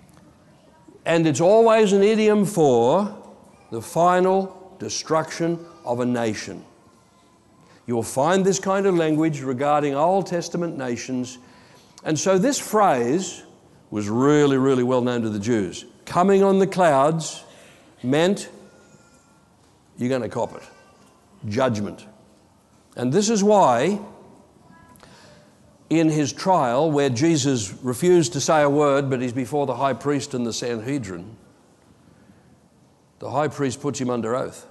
And it's always an idiom for the final destruction of a nation. You will find this kind of language regarding Old Testament nations. And so this phrase was really, really well known to the Jews. Coming on the clouds meant you're going to cop it. Judgment. And this is why in his trial, where Jesus refused to say a word, but he's before the high priest and the Sanhedrin, the high priest puts him under oath.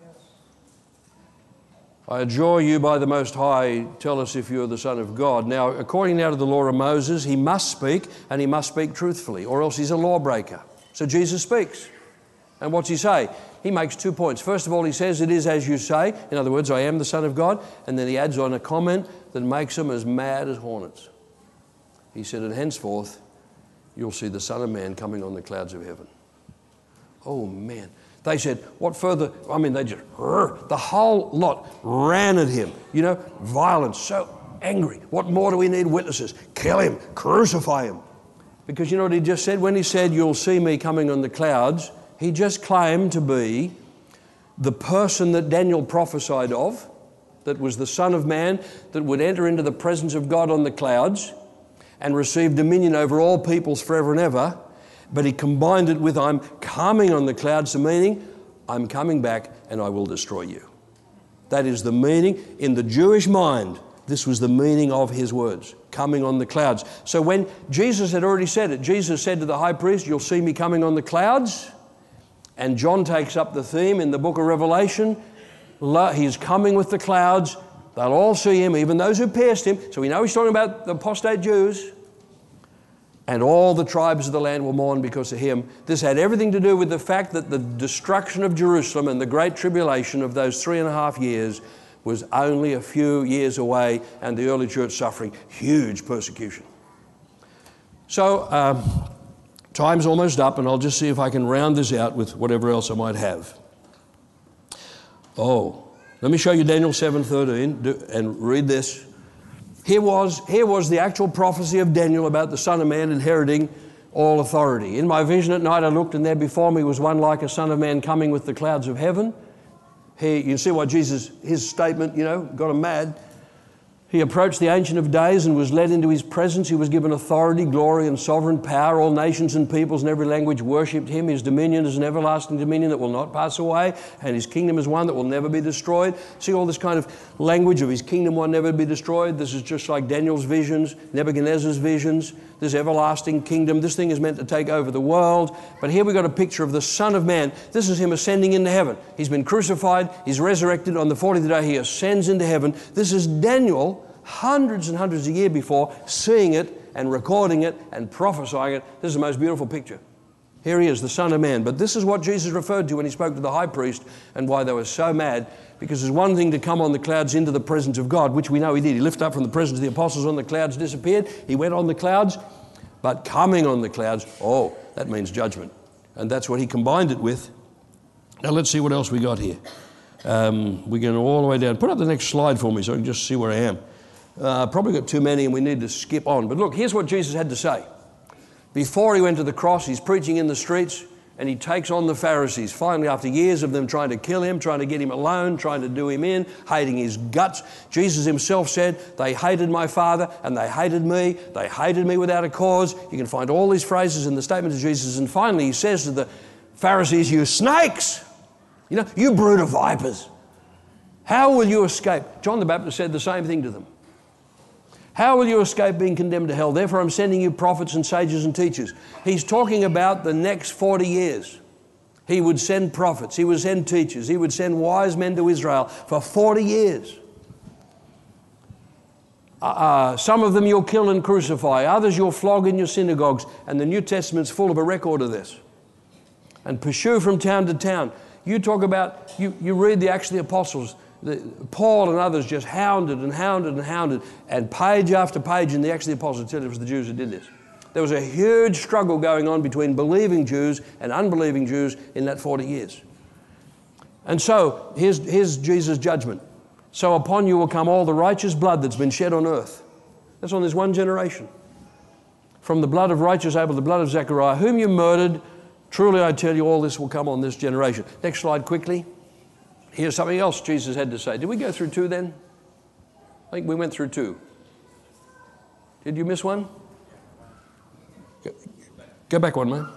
I adjure you by the Most High, tell us if you are the Son of God. Now, according now to the law of Moses, he must speak, and he must speak truthfully, or else he's a lawbreaker. So Jesus speaks. And what's he say? He makes two points. First of all, he says, it is as you say. In other words, I am the Son of God. And then he adds on a comment that makes them as mad as hornets. He said, and henceforth, you'll see the Son of Man coming on the clouds of heaven. Oh, man. They said, what further? I mean, they just, the whole lot ran at him. You know, violence, so angry. What more do we need witnesses? Kill him, crucify him. Because you know what he just said? When he said, you'll see me coming on the clouds, he just claimed to be the person that Daniel prophesied of, that was the Son of Man, that would enter into the presence of God on the clouds and receive dominion over all peoples forever and ever. But he combined it with, I'm coming on the clouds, the meaning, I'm coming back and I will destroy you. That is the meaning. In the Jewish mind, this was the meaning of his words, coming on the clouds. So when Jesus had already said it, Jesus said to the high priest, you'll see me coming on the clouds. And John takes up the theme in the book of Revelation. He's coming with the clouds. They'll all see him, even those who pierced him. So we know he's talking about the apostate Jews. And all the tribes of the land will mourn because of him. This had everything to do with the fact that the destruction of Jerusalem and the great tribulation of those three and a half years was only a few years away, and the early church suffering huge persecution. So um, time's almost up, and I'll just see if I can round this out with whatever else I might have. Oh, let me show you Daniel seven thirteen and read this. Here was, here was the actual prophecy of Daniel about the Son of Man inheriting all authority. In my vision at night I looked, and there before me was one like a Son of Man coming with the clouds of heaven. He, you see why Jesus, his statement, you know, got him mad. He approached the Ancient of Days and was led into his presence. He was given authority, glory, and sovereign power. All nations and peoples and every language worshipped him. His dominion is an everlasting dominion that will not pass away, and his kingdom is one that will never be destroyed. See all this kind of language of his kingdom will never be destroyed. This is just like Daniel's visions, Nebuchadnezzar's visions, this everlasting kingdom. This thing is meant to take over the world. But here we've got a picture of the Son of Man. This is him ascending into heaven. He's been crucified. He's resurrected. On the fortieth day, he ascends into heaven. This is Daniel, hundreds and hundreds of years before, seeing it and recording it and prophesying it. This is the most beautiful picture. Here he is, the Son of Man. But this is what Jesus referred to when he spoke to the high priest and why they were so mad. Because there's one thing to come on the clouds into the presence of God, which we know he did. He lifted up from the presence of the apostles on the clouds, disappeared. He went on the clouds. But coming on the clouds, oh, that means judgment. And that's what he combined it with. Now let's see what else we got here. Um, we're going all the way down. Put up the next slide for me so I can just see where I am. Uh, probably got too many and we need to skip on. But look, here's what Jesus had to say. Before he went to the cross, he's preaching in the streets and he takes on the Pharisees. Finally, after years of them trying to kill him, trying to get him alone, trying to do him in, hating his guts, Jesus himself said, they hated my Father and they hated me. They hated me without a cause. You can find all these phrases in the statement of Jesus. And finally, he says to the Pharisees, you snakes, you know, you brood of vipers. How will you escape? John the Baptist said the same thing to them. How will you escape being condemned to hell? Therefore, I'm sending you prophets and sages and teachers. He's talking about the next forty years. He would send prophets. He would send teachers. He would send wise men to Israel for forty years. Uh, some of them you'll kill and crucify. Others you'll flog in your synagogues. And the New Testament's full of a record of this. And pursue from town to town. You talk about, you, you read the Acts of the Apostles. The, Paul and others just hounded and hounded and hounded, and page after page in the Acts of the Apostles tell it was the Jews who did this. There was a huge struggle going on between believing Jews and unbelieving Jews in that forty years. And so, here's, here's Jesus' judgment. So upon you will come all the righteous blood that's been shed on earth. That's on this one generation. From the blood of righteous Abel, the blood of Zechariah, whom you murdered, truly I tell you all this will come on this generation. Next slide quickly. Here's something else Jesus had to say. Did we go through two then? I think we went through two. Did you miss one? Go, go back one, man.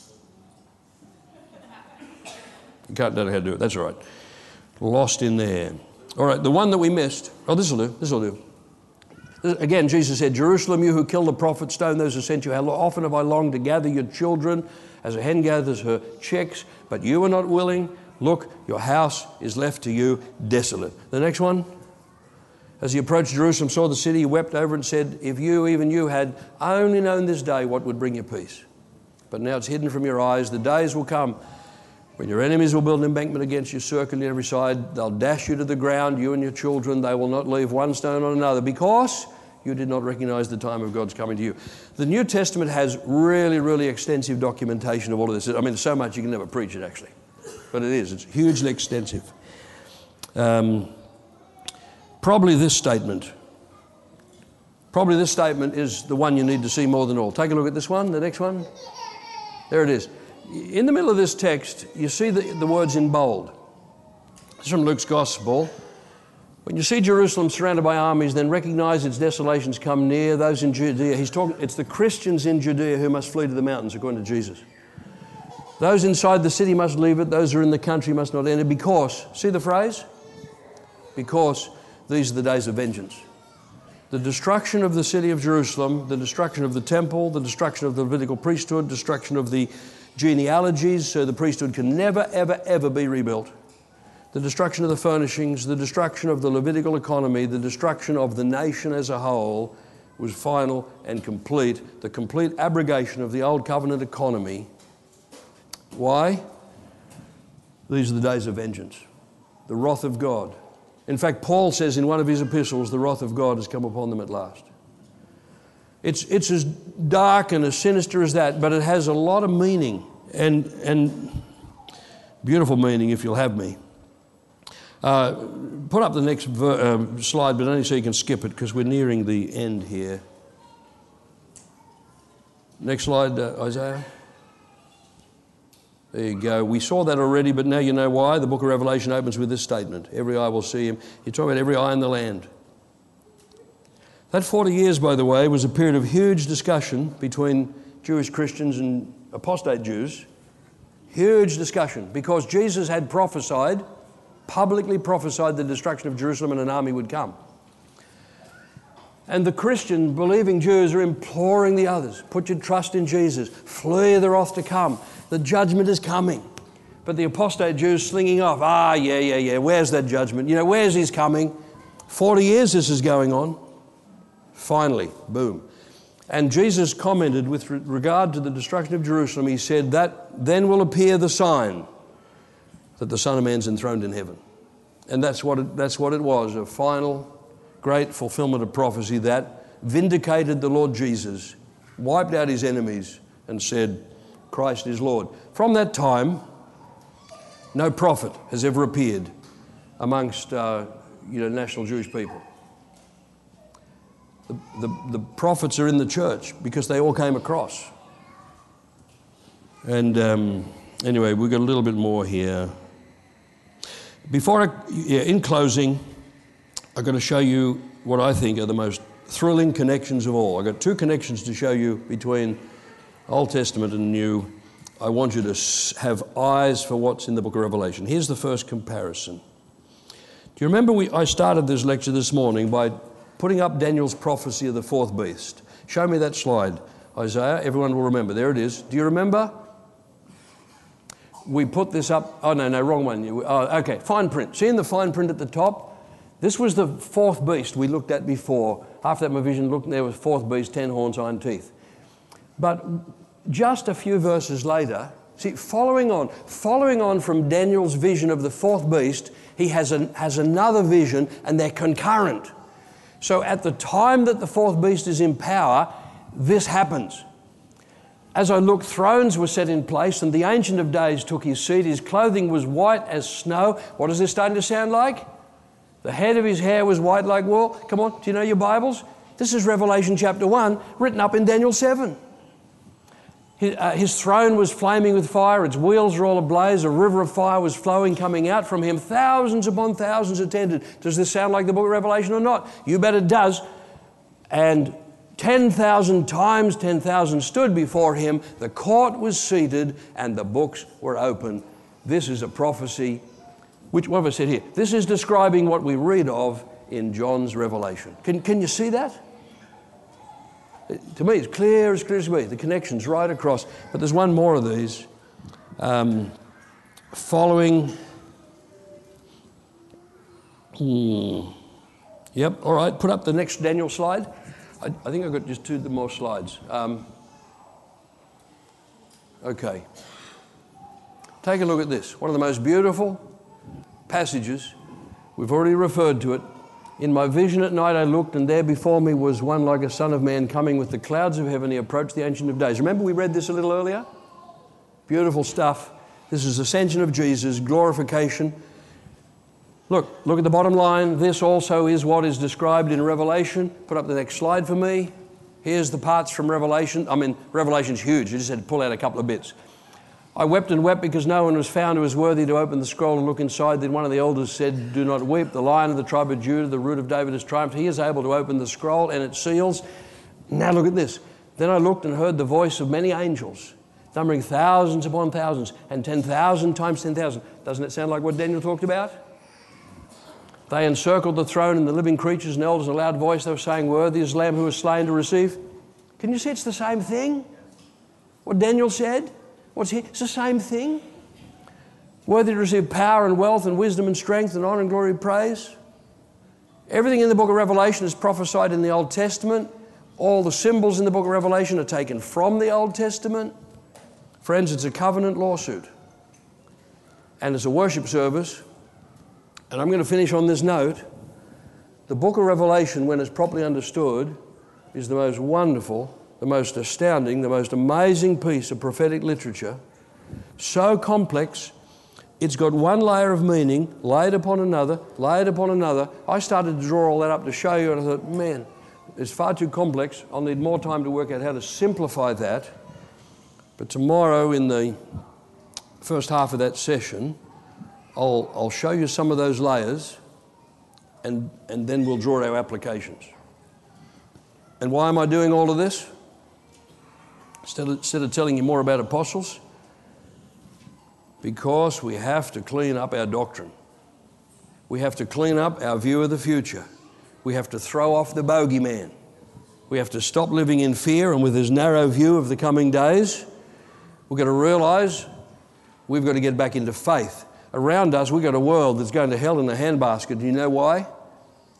You can't know how to do it. That's all right. Lost in there. All right, the one that we missed. Oh, this will do. This will do. Again, Jesus said, Jerusalem, you who kill the prophets, stone those who sent you. How often have I longed to gather your children as a hen gathers her chicks, but you were not willing. Look, your house is left to you desolate. The next one. As he approached Jerusalem, saw the city, he wept over and said, if you, even you, had only known this day what would bring you peace. But now it's hidden from your eyes. The days will come when your enemies will build an embankment against you, circling on every side. They'll dash you to the ground, you and your children. They will not leave one stone on another because you did not recognize the time of God's coming to you. The New Testament has really, really extensive documentation of all of this. I mean, there's so much you can never preach it, actually. But it is. It's hugely extensive. Um, probably this statement. Probably this statement is the one you need to see more than all. Take a look at this one, the next one. There it is. In the middle of this text, you see the, the words in bold. It's from Luke's Gospel. When you see Jerusalem surrounded by armies, then recognize its desolations come near. Those in Judea, he's talking, it's the Christians in Judea who must flee to the mountains, according to Jesus. Those inside the city must leave it. Those who are in the country must not enter because, see the phrase? Because these are the days of vengeance. The destruction of the city of Jerusalem, the destruction of the temple, the destruction of the Levitical priesthood, destruction of the genealogies, so the priesthood can never, ever, ever be rebuilt. The destruction of the furnishings, the destruction of the Levitical economy, the destruction of the nation as a whole was final and complete. The complete abrogation of the old covenant economy. Why? These are the days of vengeance, the wrath of God. In fact, Paul says in one of his epistles, the wrath of God has come upon them at last. It's, it's as dark and as sinister as that, but it has a lot of meaning and, and beautiful meaning, if you'll have me. Uh, put up the next ver- uh, slide, but only so you can skip it because we're nearing the end here. Next slide, uh, Isaiah. There you go. We saw that already, but now you know why. The book of Revelation opens with this statement. Every eye will see him. You're talking about every eye in the land. That forty years, by the way, was a period of huge discussion between Jewish Christians and apostate Jews. Huge discussion because Jesus had prophesied, publicly prophesied the destruction of Jerusalem and an army would come. And the Christian believing Jews are imploring the others, put your trust in Jesus, flee the wrath to come. The judgment is coming. But the apostate Jews slinging off, ah, yeah, yeah, yeah, where's that judgment? You know, where's his coming? forty years this is going on. Finally, boom. And Jesus commented with regard to the destruction of Jerusalem, he said, that then will appear the sign that the Son of Man's enthroned in heaven. And that's what it, that's what it was, a final great fulfillment of prophecy that vindicated the Lord Jesus, wiped out his enemies, and said, Christ is Lord. From that time, no prophet has ever appeared amongst uh, you know, national Jewish people. The, the, the prophets are in the church because they all came across. And um, anyway, we've got a little bit more here. Before I, yeah, in closing, I'm going to show you what I think are the most thrilling connections of all. I've got two connections to show you between Old Testament and New. I want you to have eyes for what's in the book of Revelation. Here's the first comparison. Do you remember we, I started this lecture this morning by putting up Daniel's prophecy of the fourth beast? Show me that slide, Isaiah. Everyone will remember. There it is. Do you remember? We put this up. Oh, no, no, wrong one. Oh, okay, fine print. See in the fine print at the top? This was the fourth beast we looked at before. After that, my vision looked, and there was fourth beast, ten horns, iron teeth. But just a few verses later, see, following on, following on from Daniel's vision of the fourth beast, he has, an, has another vision, and they're concurrent. So at the time that the fourth beast is in power, this happens. As I looked, thrones were set in place, and the Ancient of Days took his seat. His clothing was white as snow. What is this starting to sound like? The head of his hair was white like wool. Come on, do you know your Bibles? This is Revelation chapter one, written up in Daniel seven. His, uh, his throne was flaming with fire. Its wheels were all ablaze. A river of fire was flowing, coming out from him. Thousands upon thousands attended. Does this sound like the book of Revelation or not? You bet it does. And ten thousand times ten thousand stood before him. The court was seated and the books were open. This is a prophecy. Which, what have I said here? This is describing what we read of in John's Revelation. Can, can you see that? To me, it's clear as clear as can be. The connection's right across. But there's one more of these. Um, following... Hmm. Yep, all right. Put up the next Daniel slide. I, I think I've got just two more slides. Um, okay. Take a look at this. One of the most beautiful passages. We've already referred to it. In my vision at night I looked, and there before me was one like a son of man coming with the clouds of heaven. He approached the Ancient of Days. Remember we read this a little earlier? Beautiful stuff. This is ascension of Jesus, glorification. Look, look at the bottom line. This also is what is described in Revelation. Put up the next slide for me. Here's the parts from Revelation. I mean, Revelation's huge. You just had to pull out a couple of bits. I wept and wept because no one was found who was worthy to open the scroll and look inside. Then one of the elders said, do not weep. The Lion of the tribe of Judah, the root of David, has triumphed. He is able to open the scroll and its seals. Now look at this. Then I looked and heard the voice of many angels, numbering thousands upon thousands and ten thousand times ten thousand. Doesn't it sound like what Daniel talked about? They encircled the throne and the living creatures and elders in a loud voice. They were saying, worthy is the Lamb who was slain to receive. Can you see it's the same thing? What Daniel said? What's he? It's the same thing. Worthy to receive power and wealth and wisdom and strength and honor and glory and praise. Everything in the book of Revelation is prophesied in the Old Testament. All the symbols in the book of Revelation are taken from the Old Testament. Friends, it's a covenant lawsuit. And it's a worship service. And I'm going to finish on this note. The book of Revelation, when it's properly understood, is the most wonderful, the most astounding, the most amazing piece of prophetic literature. So complex, it's got one layer of meaning, laid upon another, laid upon another. I started to draw all that up to show you, and I thought, man, it's far too complex. I'll need more time to work out how to simplify that. But tomorrow, in the first half of that session, I'll, I'll show you some of those layers, and, and then we'll draw our applications. And why am I doing all of this? Instead of, instead of telling you more about apostles, because we have to clean up our doctrine. We have to clean up our view of the future. We have to throw off the bogeyman. We have to stop living in fear and with this narrow view of the coming days. We've got to realize we've got to get back into faith. Around us, we've got a world that's going to hell in a handbasket. Do you know why?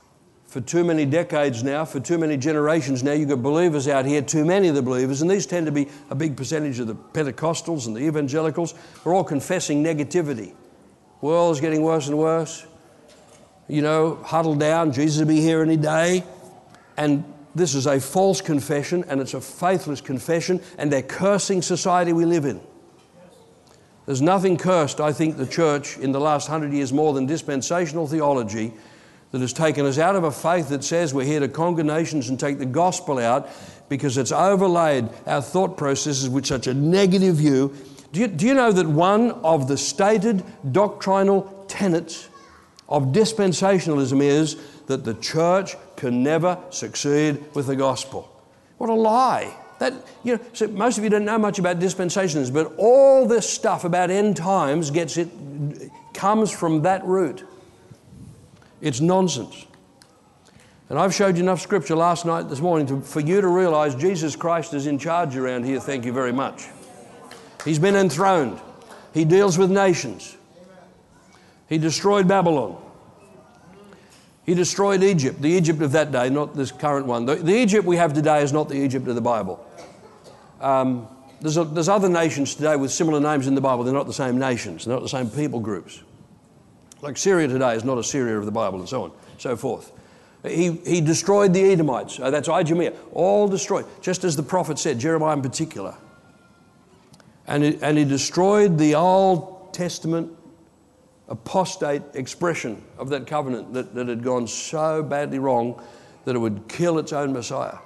For too many decades now, for too many generations now, you've got believers out here, too many of the believers, and these tend to be a big percentage of the Pentecostals and the evangelicals, are all confessing negativity. World's getting worse and worse. You know, huddle down, Jesus will be here any day. And this is a false confession, and it's a faithless confession, and they're cursing society we live in. There's nothing cursed, I think, the church in the last hundred years more than dispensational theology that has taken us out of a faith that says we're here to conquer nations and take the gospel out, because it's overlaid our thought processes with such a negative view. Do you, do you know that one of the stated doctrinal tenets of dispensationalism is that the church can never succeed with the gospel? What a lie. That, you know, so most of you don't know much about dispensationalism, but all this stuff about end times gets it, comes from that root. It's nonsense. And I've showed you enough scripture last night, this morning, to, for you to realize Jesus Christ is in charge around here. Thank you very much. He's been enthroned. He deals with nations. He destroyed Babylon. He destroyed Egypt, the Egypt of that day, not this current one. The, the Egypt we have today is not the Egypt of the Bible. Um, there's, a, there's other nations today with similar names in the Bible. They're not the same nations. They're not the same people groups. Like Syria today is not Assyria of the Bible, and so on, so forth. He, he destroyed the Edomites. Uh, that's Idumea. All destroyed, just as the prophet said, Jeremiah in particular. And, it, and he destroyed the Old Testament apostate expression of that covenant that, that had gone so badly wrong that it would kill its own Messiah.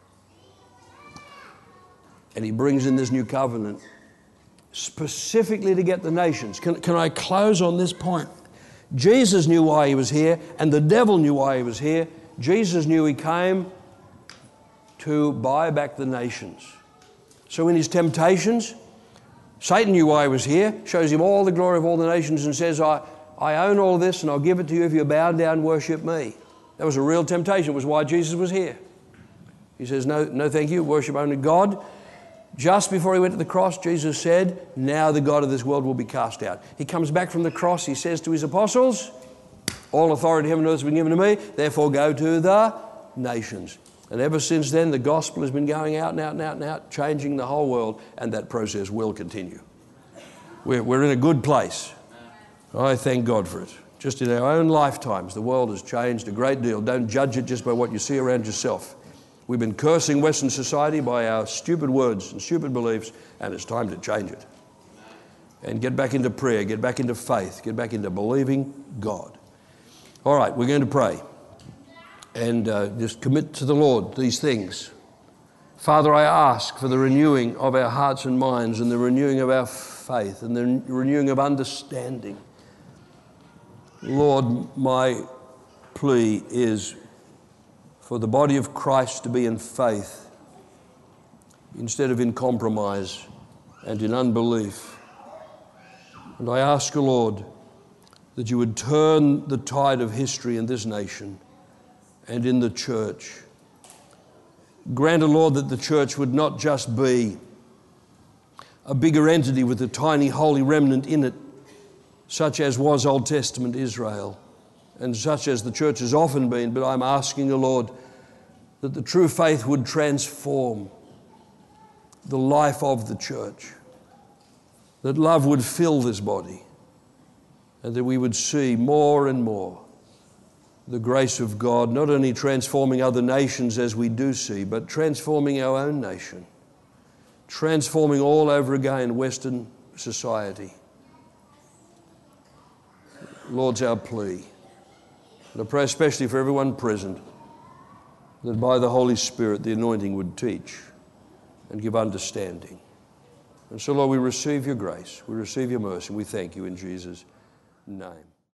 And he brings in this new covenant specifically to get the nations. Can, can I close on this point? Jesus knew why he was here, and the devil knew why he was here. Jesus knew he came to buy back the nations. So in his temptations, Satan knew why he was here, shows him all the glory of all the nations and says, I, I own all this and I'll give it to you if you bow down and worship me. That was a real temptation. It was why Jesus was here. He says, no, no thank you, worship only God. Just before he went to the cross, Jesus said, now the God of this world will be cast out. He comes back from the cross, he says to his apostles, all authority in heaven and earth has been given to me, therefore go to the nations. And ever since then, the gospel has been going out and out and out and out, changing the whole world, and that process will continue. We're, we're in a good place. I thank God for it. Just in our own lifetimes, the world has changed a great deal. Don't judge it just by what you see around yourself. We've been cursing Western society by our stupid words and stupid beliefs, and it's time to change it. And get back into prayer, get back into faith, get back into believing God. All right, we're going to pray and uh, just commit to the Lord these things. Father, I ask for the renewing of our hearts and minds and the renewing of our faith and the renewing of understanding. Lord, my plea is for the body of Christ to be in faith instead of in compromise and in unbelief. And I ask, O Lord, that you would turn the tide of history in this nation and in the church. Grant, O Lord, that the church would not just be a bigger entity with a tiny holy remnant in it, such as was Old Testament Israel, and such as the church has often been, but I'm asking, O Lord, that the true faith would transform the life of the church, that love would fill this body, and that we would see more and more the grace of God, not only transforming other nations as we do see, but transforming our own nation, transforming all over again Western society. Lord's our plea. And I pray especially for everyone present, that by the Holy Spirit the anointing would teach and give understanding. And so, Lord, we receive your grace, we receive your mercy, and we thank you in Jesus' name.